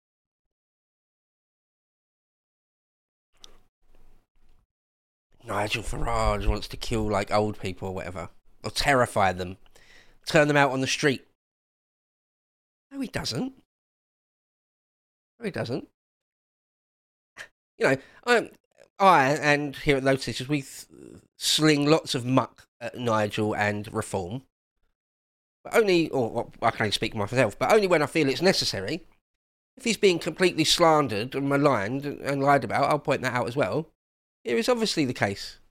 Nigel Farage wants to kill like old people or whatever, or terrify them, turn them out on the street. No, he doesn't. No, he doesn't. You know, I, I and here at Lotus Sisters, we th- sling lots of muck at Nigel and Reform. But only, or, or I can only speak for myself, but only when I feel it's necessary. If he's being completely slandered and maligned and, and lied about, I'll point that out as well. Here is obviously the case.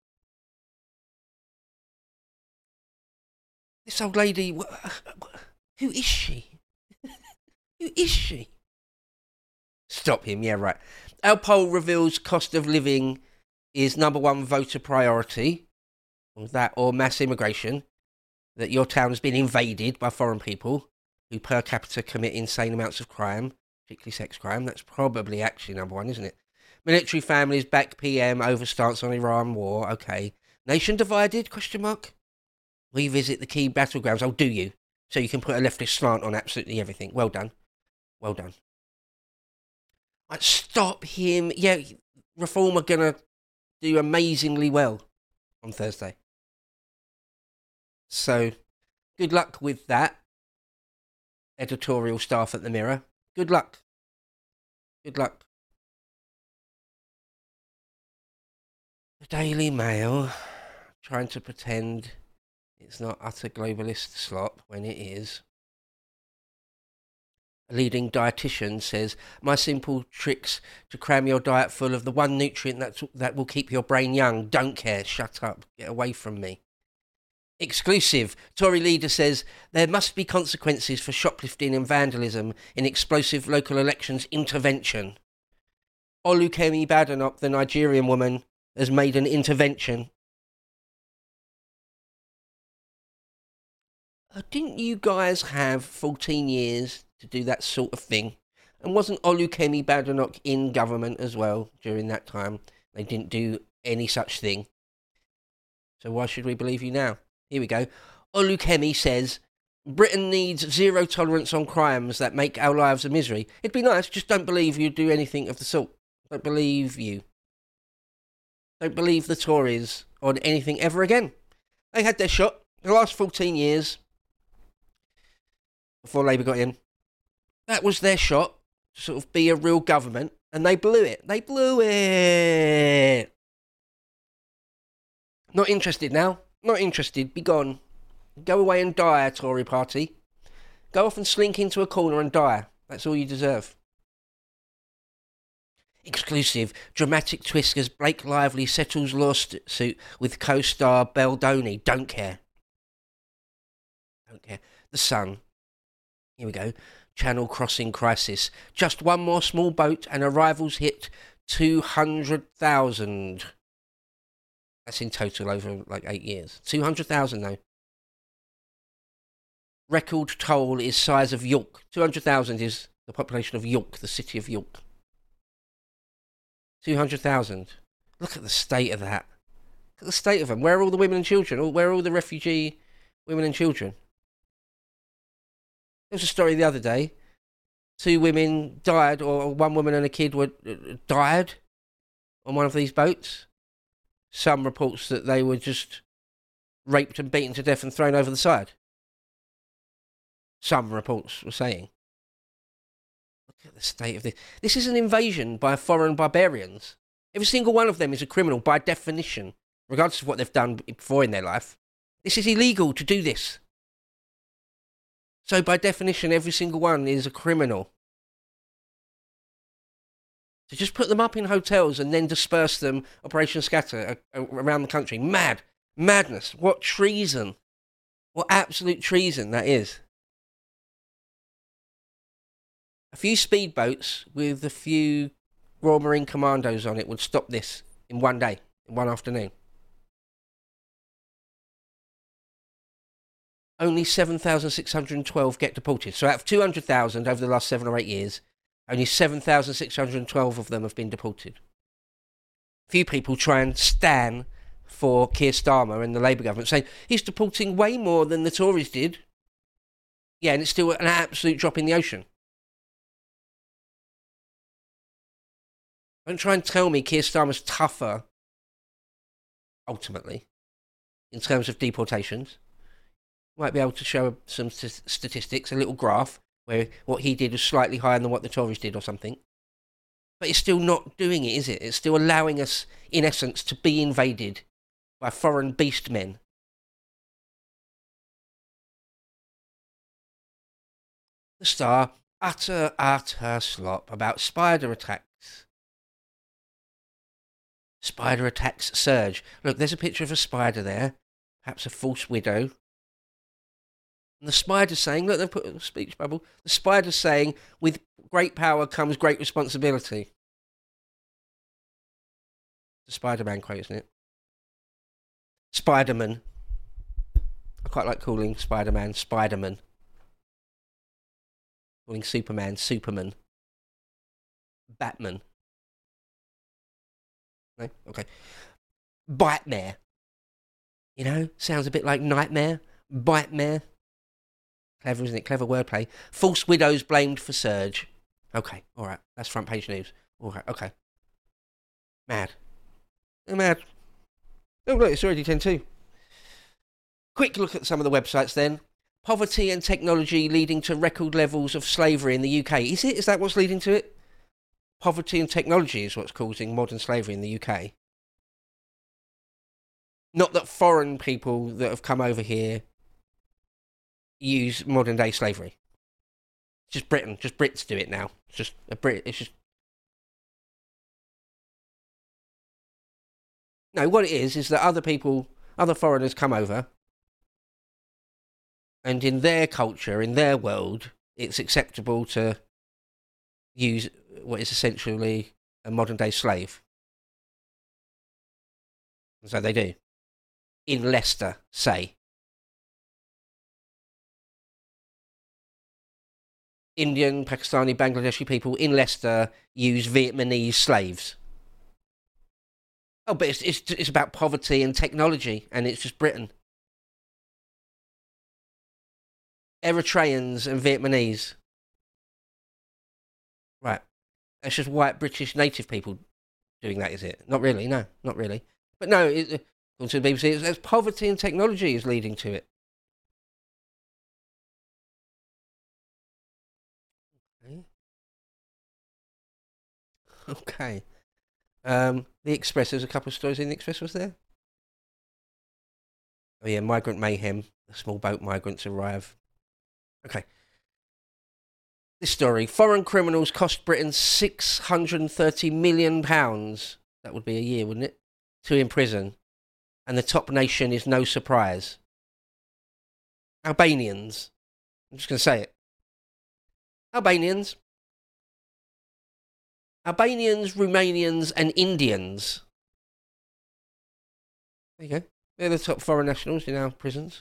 This old lady, wh- wh- who is she? Who is she? Stop him, yeah, right. Our poll reveals cost of living is number one voter priority. Or that or mass immigration. That your town has been invaded by foreign people who per capita commit insane amounts of crime, particularly sex crime. That's probably actually number one, isn't it? Military families back P M over stance on Iran war. Okay. Nation divided? Question mark. We visit the key battlegrounds. Oh, do you? So you can put a leftist slant on absolutely everything. Well done. Well done. Right, stop him. Yeah, Reform are going to do amazingly well on Thursday. So, good luck with that, editorial staff at the Mirror. Good luck. Good luck. The Daily Mail, trying to pretend it's not utter globalist slop when it is. A leading dietitian says, my simple tricks to cram your diet full of the one nutrient that, that will keep your brain young. Don't care. Shut up. Get away from me. Exclusive. Tory leader says there must be consequences for shoplifting and vandalism in explosive local elections intervention. Olukemi Badenoch, the Nigerian woman, has made an intervention. Uh, didn't you guys have fourteen years to do that sort of thing? And wasn't Olukemi Badenoch in government as well during that time? They didn't do any such thing. So why should we believe you now? Here we go. Olukemi says, Britain needs zero tolerance on crimes that make our lives a misery. It'd be nice, just don't believe you'd do anything of the sort. Don't believe you. Don't believe the Tories on anything ever again. They had their shot. The last fourteen years, before Labour got in, that was their shot to sort of be a real government, and they blew it. They blew it. Not interested now. Not interested. Be gone. Go away and die, Tory party. Go off and slink into a corner and die. That's all you deserve. Exclusive. Dramatic twist as Blake Lively settles lawsuit with co-star Beldoni. Don't care. Don't care. The Sun. Here we go. Channel crossing crisis. Just one more small boat and arrivals hit two hundred thousand. That's in total over like eight years. two hundred thousand though. Record toll is size of York. two hundred thousand is the population of York, the city of York. two hundred thousand. Look at the state of that. Look at the state of them. Where are all the women and children? Where are all the refugee women and children? There was a story the other day. Two women died, or one woman and a kid were uh, died on one of these boats. Some reports that they were just raped and beaten to death and thrown over the side. Some reports were saying. Look at the state of this. This is an invasion by foreign barbarians. Every single one of them is a criminal by definition, regardless of what they've done before in their life. This is illegal to do this. So by definition, every single one is a criminal. So just put them up in hotels and then disperse them, Operation Scatter, uh, around the country. Mad. Madness. What treason. What absolute treason that is. A few speedboats with a few Royal Marine Commandos on it would stop this in one day, in one afternoon. Only seven thousand six hundred twelve get deported. So out of two hundred thousand over the last seven or eight years, only seven thousand six hundred twelve of them have been deported. Few people try and stand for Keir Starmer and the Labour government, saying he's deporting way more than the Tories did. Yeah, and it's still an absolute drop in the ocean. Don't try and tell me Keir Starmer's tougher, ultimately, in terms of deportations. Might be able to show some st- statistics, a little graph, where what he did was slightly higher than what the Tories did or something. But it's still not doing it, is it? It's still allowing us, in essence, to be invaded by foreign beast men. The Star, utter, utter slop about spider attacks. Spider attacks surge. Look, there's a picture of a spider there, perhaps a false widow. And the spider's saying, look, they've put a speech bubble. The spider's saying, with great power comes great responsibility. It's a Spider-Man quote, isn't it? Spider-Man. I quite like calling Spider-Man Spider-Man. Calling Superman Superman. Batman. No? Okay. Bite-mare. You know, sounds a bit like nightmare. Bite-mare. Clever, isn't it? Clever wordplay. False widows blamed for surge. Okay, all right. That's front page news. All right, okay. Mad. They're mad. Oh, look, it's already ten two. Quick look at some of the websites then. Poverty and technology leading to record levels of slavery in the U K. Is it? Is that what's leading to it? Poverty and technology is what's causing modern slavery in the U K. Not that foreign people that have come over here use modern day slavery. It's just Britain. Just Brits do it now. It's just a Brit. It's just. No, what it is, is that other people, other foreigners come over, and in their culture, in their world, it's acceptable to use what is essentially a modern day slave. And so they do. In Leicester, say. Indian, Pakistani, Bangladeshi people in Leicester use Vietnamese slaves. Oh, but it's, it's, it's about poverty and technology, and it's just Britain. Eritreans and Vietnamese. Right. That's just white British native people doing that, is it? Not really, no, not really. But no, it, according to the B B C, it's, it's poverty and technology is leading to it. Okay. Okay. Um, the Express, there's a couple of stories in the Express, was there? Oh yeah, migrant mayhem. The small boat migrants arrive. Okay. This story, foreign criminals cost Britain six hundred thirty million pounds. That would be a year, wouldn't it? To imprison. And the top nation is no surprise. Albanians. I'm just going to say it. Albanians. Albanians, Romanians and Indians. There you go. They're the top foreign nationals in our prisons.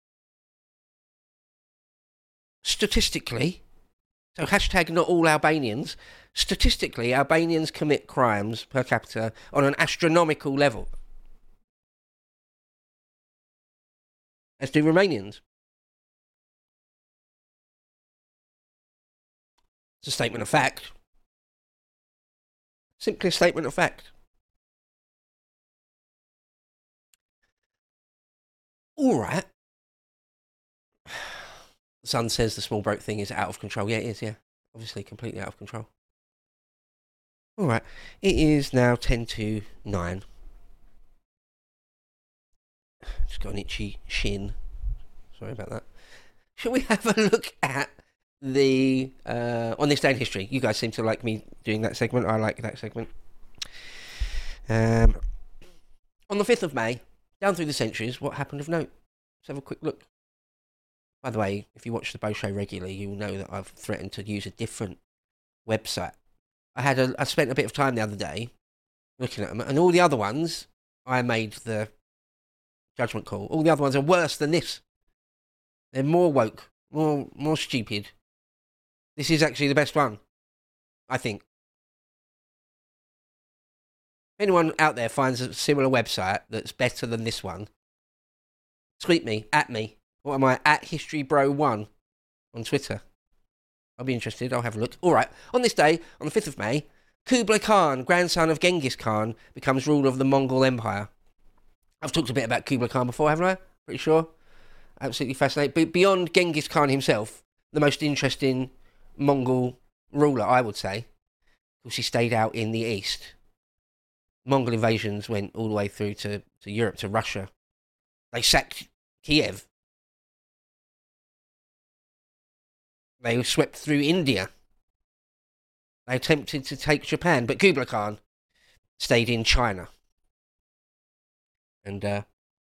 Statistically, so hashtag not all Albanians, statistically, Albanians commit crimes per capita on an astronomical level. As do Romanians. It's a statement of fact. Simply a statement of fact. All right. The Sun says the small boat thing is out of control. Yeah, it is, yeah. Obviously, completely out of control. All right. It is now ten to nine. Just got an itchy shin. Sorry about that. Shall we have a look at the... Uh, on this day in history? You guys seem to like me doing that segment. I like that segment. Um, on the fifth of May, down through the centuries, what happened of note? Let's have a quick look. By the way, if you watch the Bo Show regularly, you'll know that I've threatened to use a different website. I had a, I spent a bit of time the other day looking at them, and all the other ones, I made the judgment call. All the other ones are worse than this. They're more woke, more more stupid. This is actually the best one, I think. If anyone out there finds a similar website that's better than this one, tweet me, at me. What am I? At HistoryBro one on Twitter. I'll be interested. I'll have a look. All right. On this day, on the fifth of May, Kublai Khan, grandson of Genghis Khan, becomes ruler of the Mongol Empire. I've talked a bit about Kublai Khan before, haven't I? Pretty sure. Absolutely fascinating. But beyond Genghis Khan himself, the most interesting Mongol ruler, I would say, because he stayed out in the east. Mongol invasions went all the way through to, to Europe, to Russia. They sacked Kiev. They swept through India. They attempted to take Japan, but Kublai Khan stayed in China. And, uh,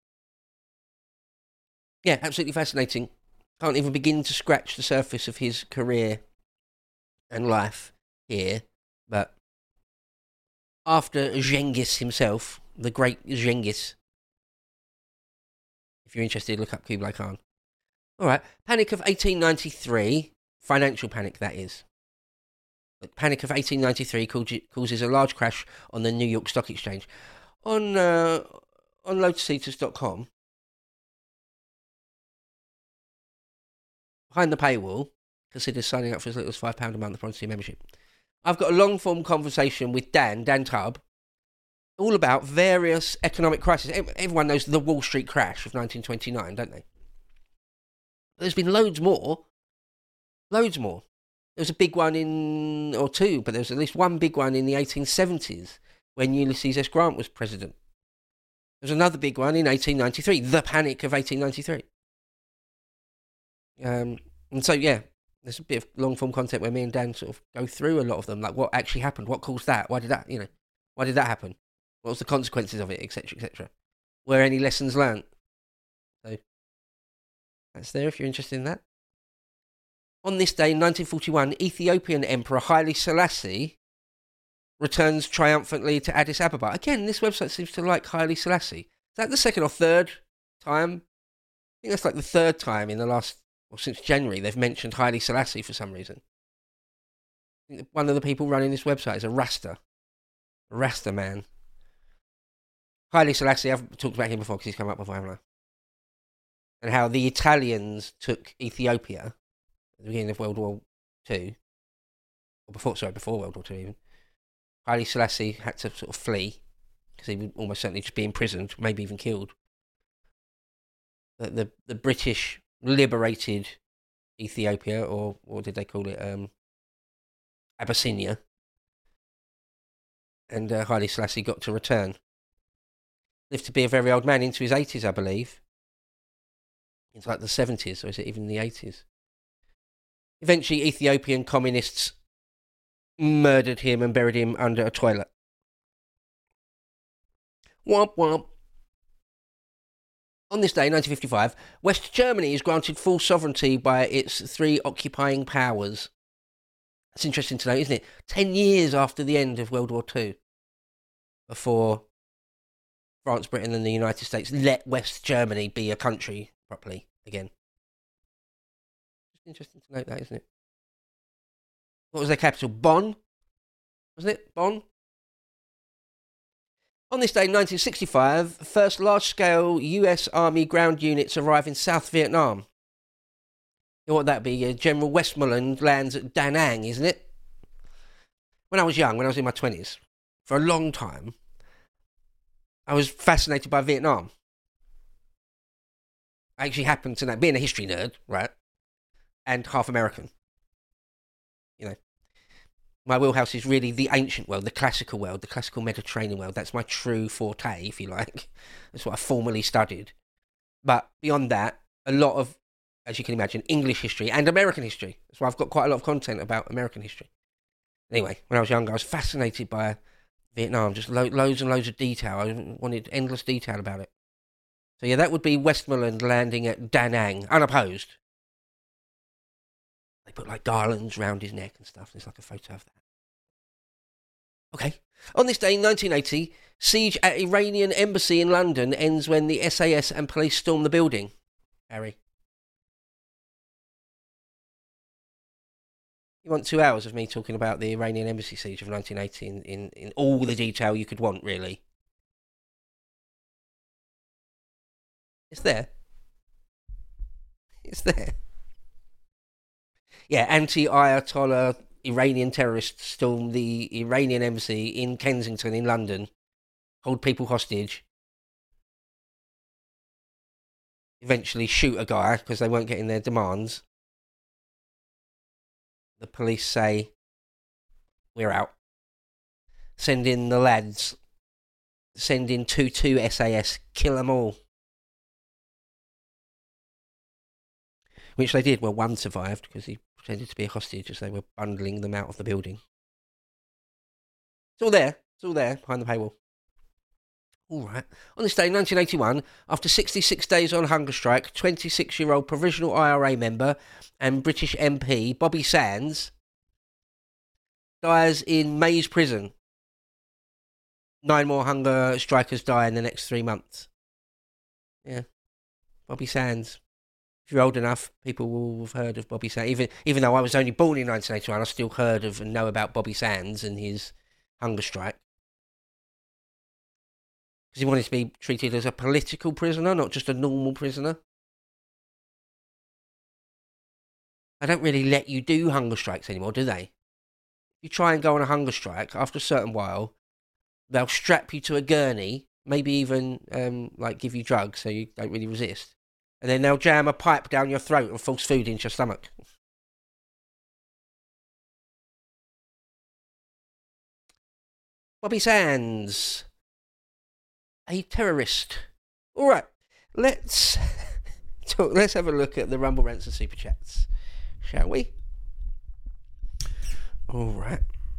yeah, absolutely fascinating. Can't even begin to scratch the surface of his career and life here. But after Genghis himself, the great Genghis, if you're interested, look up Kublai Khan. All right, Panic of eighteen ninety-three. Financial panic, that is. The Panic of eighteen ninety-three causes a large crash on the New York Stock Exchange. On uh, on Lotus Eaters dot com, behind the paywall, consider signing up for as little as five pounds a month for Odyssey membership. I've got a long-form conversation with Dan, Dan Tubb, all about various economic crises. Everyone knows the Wall Street crash of nineteen twenty-nine, don't they? There's been loads more. Loads more. There was a big one in, or two, but there was at least one big one in the eighteen seventies when Ulysses S. Grant was president. There was another big one in eighteen ninety-three, the Panic of eighteen ninety-three. Um, and so, yeah, there's a bit of long-form content where me and Dan sort of go through a lot of them, like what actually happened, what caused that, why did that, you know, why did that happen, what was the consequences of it, et cetera, et cetera. Were any lessons learnt? So, that's there if you're interested in that. On this day, in nineteen forty-one, Ethiopian Emperor Haile Selassie returns triumphantly to Addis Ababa. Again, this website seems to like Haile Selassie. Is that the second or third time? I think that's like the third time in the last, well, since January, they've mentioned Haile Selassie for some reason. One of the people running this website is a Rasta. A Rasta man. Haile Selassie, I've talked about him before because he's come up before, haven't I? And how the Italians took Ethiopia at the beginning of World War Two. Or before, sorry, before World War Two even. Haile Selassie had to sort of flee because he would almost certainly just be imprisoned, maybe even killed. The, the, the British liberated Ethiopia, or what did they call it? Um, Abyssinia. And uh, Haile Selassie got to return. Lived to be a very old man, into his eighties, I believe. It's like the seventies, or is it even the eighties? Eventually, Ethiopian communists murdered him and buried him under a toilet. Womp womp. On this day, nineteen fifty-five, West Germany is granted full sovereignty by its three occupying powers. That's interesting to know, isn't it? Ten years after the end of World War Two, before France, Britain and the United States let West Germany be a country properly again. It's interesting to note that, isn't it? What was their capital? Bonn? Wasn't it? Bonn? On this day, nineteen sixty-five, first large-scale U S Army ground units arrive in South Vietnam. You know what that'd be? Uh, General Westmoreland lands at Da Nang, isn't it? When I was young, when I was in my twenties, for a long time, I was fascinated by Vietnam. I actually happened to know, being a history nerd, right, and half American, you know, my wheelhouse is really the ancient world, the classical world, the classical Mediterranean world. That's my true forte, if you like. That's what I formally studied. But beyond that, a lot of, as you can imagine, English history and American history. That's why I've got quite a lot of content about American history. Anyway, when I was younger, I was fascinated by Vietnam, just lo- loads and loads of detail. I wanted endless detail about it. So yeah, that would be Westmoreland landing at Da Nang, unopposed. They put like garlands round his neck and stuff. There's like a photo of that. Okay. On this day, nineteen eighty, siege at Iranian embassy in London ends when the S A S and police storm the building. Harry. You want two hours of me talking about the Iranian embassy siege of nineteen eighty in, in, in all the detail you could want, really. It's there. It's there. Yeah, anti-Ayatollah Iranian terrorists storm the Iranian embassy in Kensington in London, hold people hostage, eventually shoot a guy because they weren't getting their demands. The police say, we're out. Send in the lads. Send in two two S A S. Kill them all. Which they did. Well, one survived because he pretended to be a hostage as they were bundling them out of the building. It's all there. It's all there behind the paywall. All right. On this day, nineteen eighty-one, after sixty-six days on hunger strike, twenty-six-year-old provisional I R A member and British M P Bobby Sands dies in Maze Prison. Nine more hunger strikers die in the next three months. Yeah. Bobby Sands. If you're old enough, people will have heard of Bobby Sands. Even, even though I was only born in nineteen eighty-one, I still heard of and know about Bobby Sands and his hunger strike. Because he wanted to be treated as a political prisoner, not just a normal prisoner. They don't really let you do hunger strikes anymore, do they? If you try and go on a hunger strike, after a certain while, they'll strap you to a gurney, maybe even um, like give you drugs so you don't really resist. And then they'll jam a pipe down your throat and force food into your stomach. Bobby Sands. A terrorist. All right, let's talk, let's have a look at the Rumble Rants and Super Chats, shall we? All right.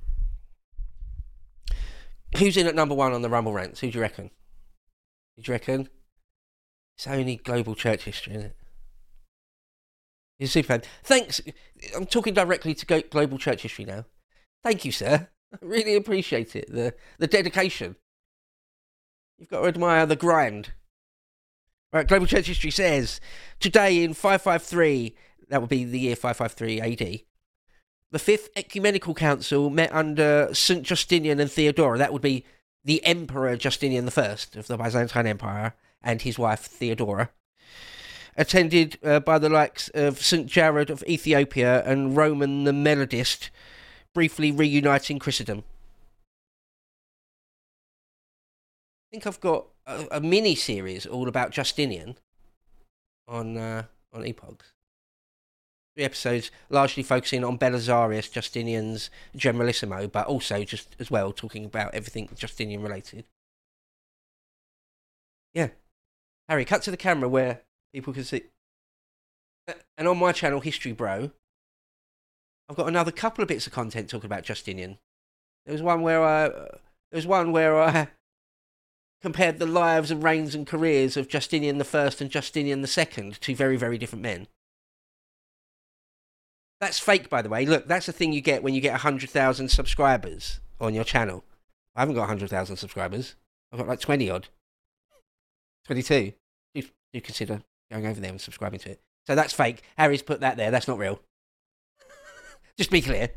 Who's in at number one on the Rumble Rants? Who do you reckon? Who do you reckon? It's only Global Church History, isn't it? He's a super fan. Thanks. I'm talking directly to Global Church History now. Thank you, sir. I really appreciate it. The the dedication. You've got to admire the grind. Right, Global Church History says, today in five fifty-three, that would be the year five fifty-three A D, The Fifth Ecumenical Council met under Saint Justinian and Theodora. That would be the Emperor Justinian the First of the Byzantine Empire and his wife Theodora. Attended uh, by the likes of Saint Jared of Ethiopia and Roman the Melodist, briefly reuniting Christendom. I think I've got a, a mini-series all about Justinian on uh, on Epochs. Three episodes largely focusing on Belisarius, Justinian's Generalissimo, but also just as well talking about everything Justinian related. Yeah. Harry, cut to the camera where people can see. And on my channel, History Bro, I've got another couple of bits of content talking about Justinian. There was one where I, there was one where I compared the lives and reigns and careers of Justinian the First and Justinian the Second, two very, very different men. That's fake, by the way. Look, that's the thing you get when you get one hundred thousand subscribers on your channel. I haven't got one hundred thousand subscribers. I've got like twenty odd. twenty-two. Do, do consider going over there and subscribing to it. So that's fake. Harry's put that there. That's not real. Just be clear.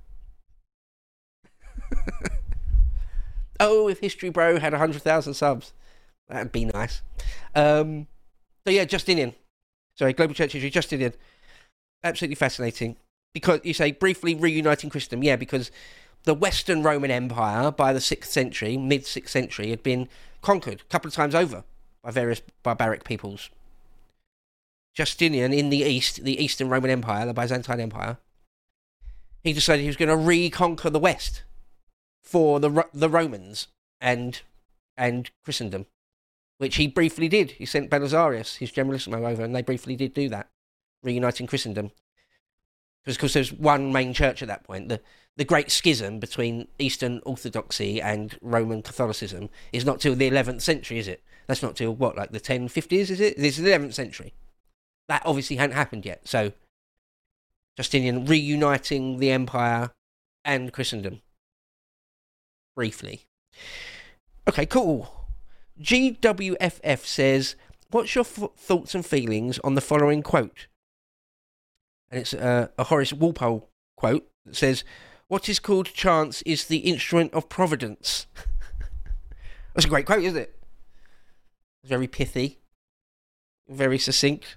Oh, if History Bro had one hundred thousand subs, that'd be nice. Um, so yeah, Justinian. Sorry, Global Church History, Justinian. Absolutely fascinating. Because you say briefly reuniting Christendom. Yeah, because the Western Roman Empire by the sixth century, mid-sixth century, had been conquered a couple of times over by various barbaric peoples. Justinian in the East, the Eastern Roman Empire, the Byzantine Empire, he decided he was going to reconquer the West for the the Romans and and Christendom, which he briefly did. He sent Belisarius, his Generalissimo, over, and they briefly did do that, reuniting Christendom. Because, of course, there's one main church at that point. The the Great Schism between Eastern Orthodoxy and Roman Catholicism is not till the eleventh century, is it? That's not till, what, like the ten fifties, is it? It's the eleventh century. That obviously hadn't happened yet. So, Justinian reuniting the empire and Christendom. Briefly. Okay, cool. G W F F says, what's your f- thoughts and feelings on the following quote? And it's uh, a Horace Walpole quote that says, what is called chance is the instrument of providence. That's a great quote, isn't it? It's very pithy. Very succinct.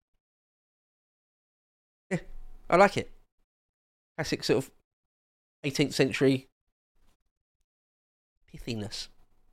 Yeah, I like it. Classic sort of eighteenth century pithiness.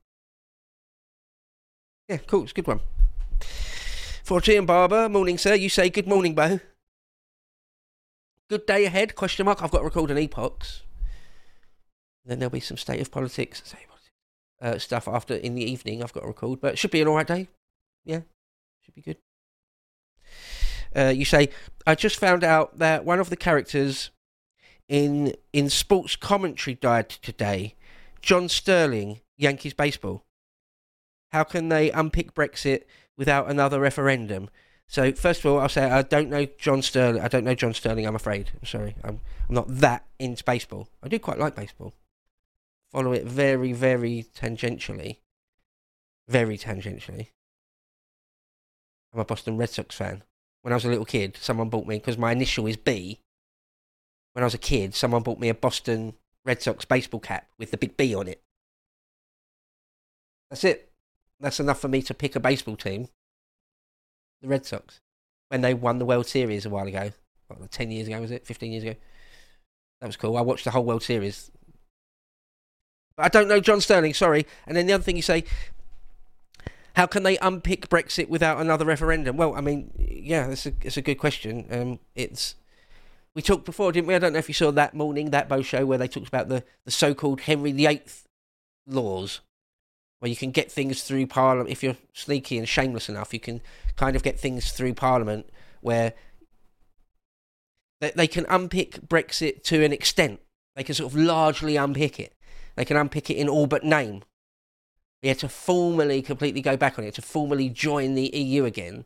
Yeah, cool. It's a good one. For G and Barber, morning, sir. You say good morning, Bo. Good day ahead, question mark. I've got to record an Epochs. Then there'll be some state of politics uh, stuff after in the evening. I've got to record, but it should be an alright day. Yeah, should be good. Uh, you say, I just found out that one of the characters in in sports commentary died today. John Sterling, Yankees baseball. How can they unpick Brexit without another referendum? So, first of all, I'll say I don't know John Sterling. I don't know John Sterling, I'm afraid. I'm sorry. I'm, I'm not that into baseball. I do quite like baseball. Follow it very, very tangentially. Very tangentially. I'm a Boston Red Sox fan. When I was a little kid, someone bought me, because my initial is B, when I was a kid, someone bought me a Boston Red Sox baseball cap with the big B on it. That's it. That's enough for me to pick a baseball team. The Red Sox, when they won the World Series a while ago. What, ten years ago, was it? fifteen years ago? That was cool. I watched the whole World Series. But I don't know John Sterling, sorry. And then the other thing you say, how can they unpick Brexit without another referendum? Well, I mean, yeah, that's a, it's a good question. Um, it's We talked before, didn't we? I don't know if you saw that morning, that Bo show, where they talked about the, the so-called Henry the Eighth laws, where you can get things through Parliament. If you're sneaky and shameless enough, you can kind of get things through Parliament where they, they can unpick Brexit to an extent. They can sort of largely unpick it. They can unpick it in all but name. Yeah, to formally completely go back on it, to formally join the E U again.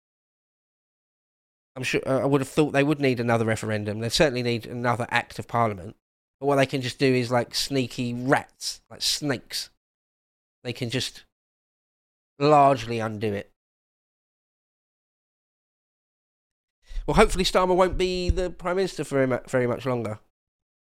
I'm sure uh, I would have thought they would need another referendum. They certainly need another act of Parliament. But what they can just do is like sneaky rats, like snakes. They can just largely undo it. Well, hopefully Starmer won't be the Prime Minister for very much, very much longer.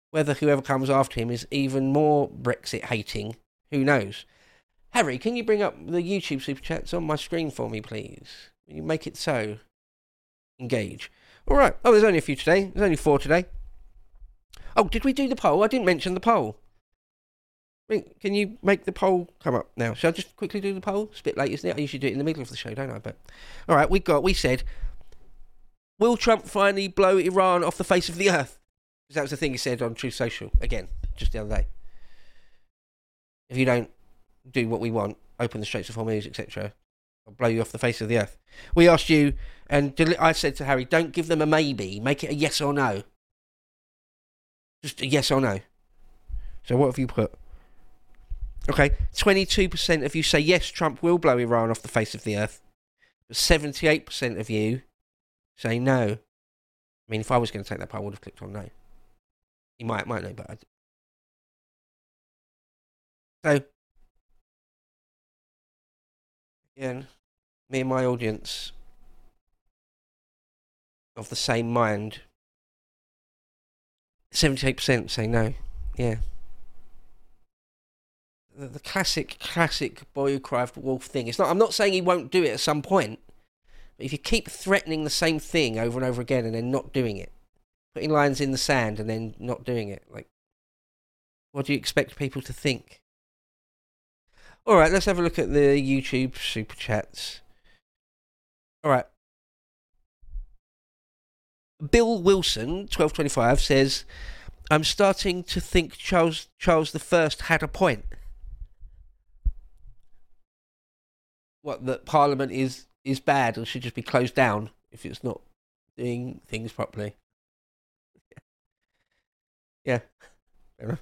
Whether whoever comes after him is even more Brexit hating, who knows? Harry, can you bring up the YouTube super chats on my screen for me, please? Can you make it so? Engage. All right. Oh, there's only a few today. There's only four today. Oh, did we do the poll? I didn't mention the poll. Can you make the poll come up now? Shall I just quickly do the poll? It's a bit late, isn't it? I usually do it in the middle of the show, don't I? But all right, we got. We said, will Trump finally blow Iran off the face of the earth? Because that was the thing he said on Truth Social again, just the other day. If you don't do what we want, open the Straits of Hormuz, et cetera, I'll blow you off the face of the earth. We asked you, and I said to Harry, don't give them a maybe. Make it a yes or no. Just a yes or no. So what have you put? Okay, twenty-two percent of you say yes, Trump will blow Iran off the face of the earth. But seventy-eight percent of you say no. I mean, if I was going to take that poll, I would have clicked on no. You might, might know, but I... So, again, me and my audience of the same mind, seventy-eight percent say no. Yeah. The, the classic, classic boy who cried wolf thing. It's not. I'm not saying he won't do it at some point, but if you keep threatening the same thing over and over again and then not doing it, putting lines in the sand and then not doing it, like, what do you expect people to think? All right, let's have a look at the YouTube super chats. All right. Bill Wilson, twelve twenty-five, says, I'm starting to think Charles Charles the First had a point. What, that Parliament is, is bad and should just be closed down if it's not doing things properly. Yeah, fair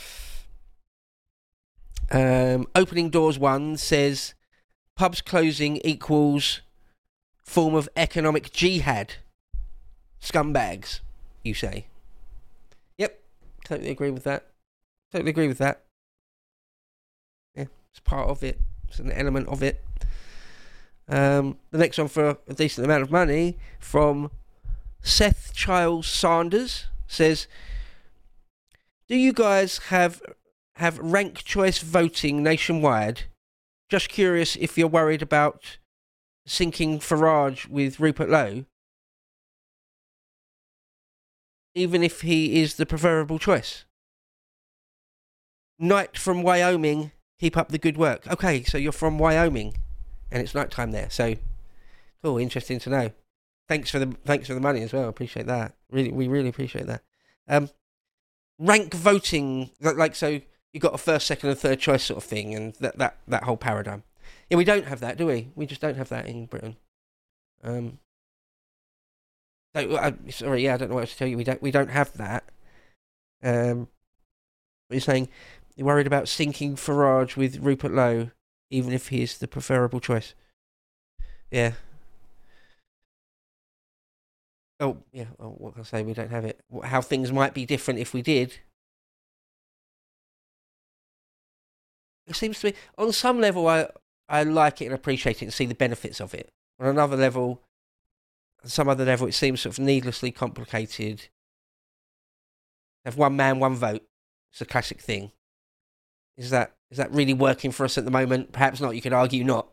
enough. Um, Opening Doors One says, pubs closing equals form of economic jihad. Scumbags, you say. Yep, totally agree with that. Totally agree with that. Yeah, it's part of it. It's an element of it. Um, the next one for a decent amount of money from Seth Childs Sanders says, do you guys have have rank choice voting nationwide? Just curious if you're worried about sinking Farage with Rupert Lowe, even if he is the preferable choice. Knight from Wyoming, keep up the good work. Okay, so you're from Wyoming, and it's night time there. So, cool, interesting to know. Thanks for the thanks for the money as well. Appreciate that. Really, we really appreciate that. Um, rank voting, like so, you got a first, second, and third choice sort of thing, and that that that whole paradigm. Yeah, we don't have that, do we? We just don't have that in Britain. Um. So, uh, sorry, yeah, I don't know what else to tell you. We don't we don't have that. Um. But you're saying you're worried about sinking Farage with Rupert Lowe, even if he is the preferable choice. Yeah. Oh, yeah, well, what can I say? We don't have it. How things might be different if we did. It seems to be, on some level, I, I like it and appreciate it and see the benefits of it. On another level, some other level, it seems sort of needlessly complicated. Have one man, one vote. It's a classic thing. Is that is that really working for us at the moment? Perhaps not. You could argue not.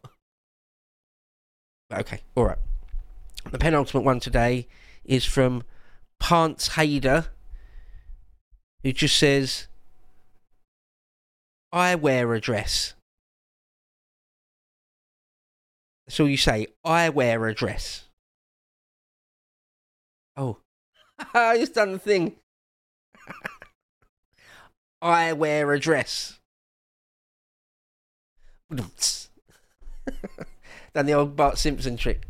But okay, all right. The penultimate one today is from Pants Hader, who just says, I wear a dress. That's all you say. I wear a dress. Oh. I just done the thing. I wear a dress. Done the old Bart Simpson trick.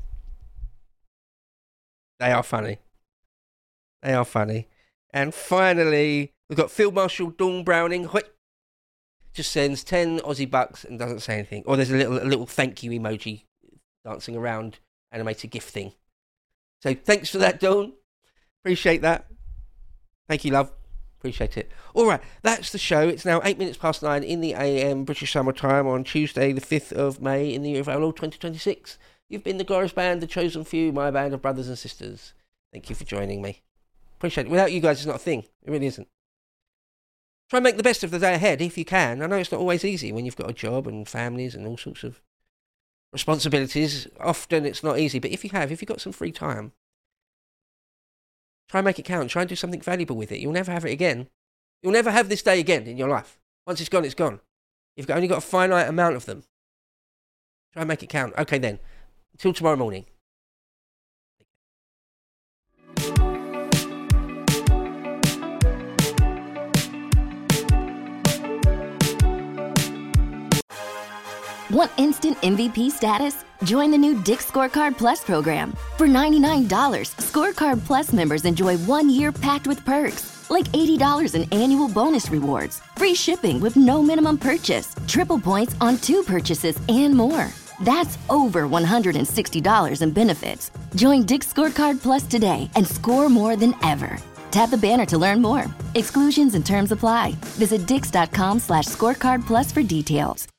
They are funny. They are funny. And finally, we've got Field Marshal Dawn Browning. Just sends ten Aussie bucks and doesn't say anything. Or there's a little a little thank you emoji dancing around, animated GIF thing. So thanks for that, Dawn. Appreciate that. Thank you, love. Appreciate it. All right, that's the show. It's now eight minutes past nine in the A M British Summer Time on Tuesday, the fifth of May in the year of our Lord twenty twenty-six. You've been the Glorious Band, the Chosen Few, my band of brothers and sisters. Thank you for joining me. Appreciate it. Without you guys, it's not a thing. It really isn't. Try and make the best of the day ahead if you can. I know it's not always easy when you've got a job and families and all sorts of responsibilities. Often it's not easy, but if you have, if you've got some free time, try and make it count. Try and do something valuable with it. You'll never have it again. You'll never have this day again in your life. Once it's gone, it's gone. You've only got a finite amount of them. Try and make it count. Okay then. Until tomorrow morning. Want instant M V P status? Join the new Dick's Scorecard Plus program. For ninety-nine dollars, Scorecard Plus members enjoy one year packed with perks, like eighty dollars in annual bonus rewards, free shipping with no minimum purchase, triple points on two purchases, and more. That's over one hundred sixty dollars in benefits. Join Dick's Scorecard Plus today and score more than ever. Tap the banner to learn more. Exclusions and terms apply. Visit dix.com slash scorecard plus for details.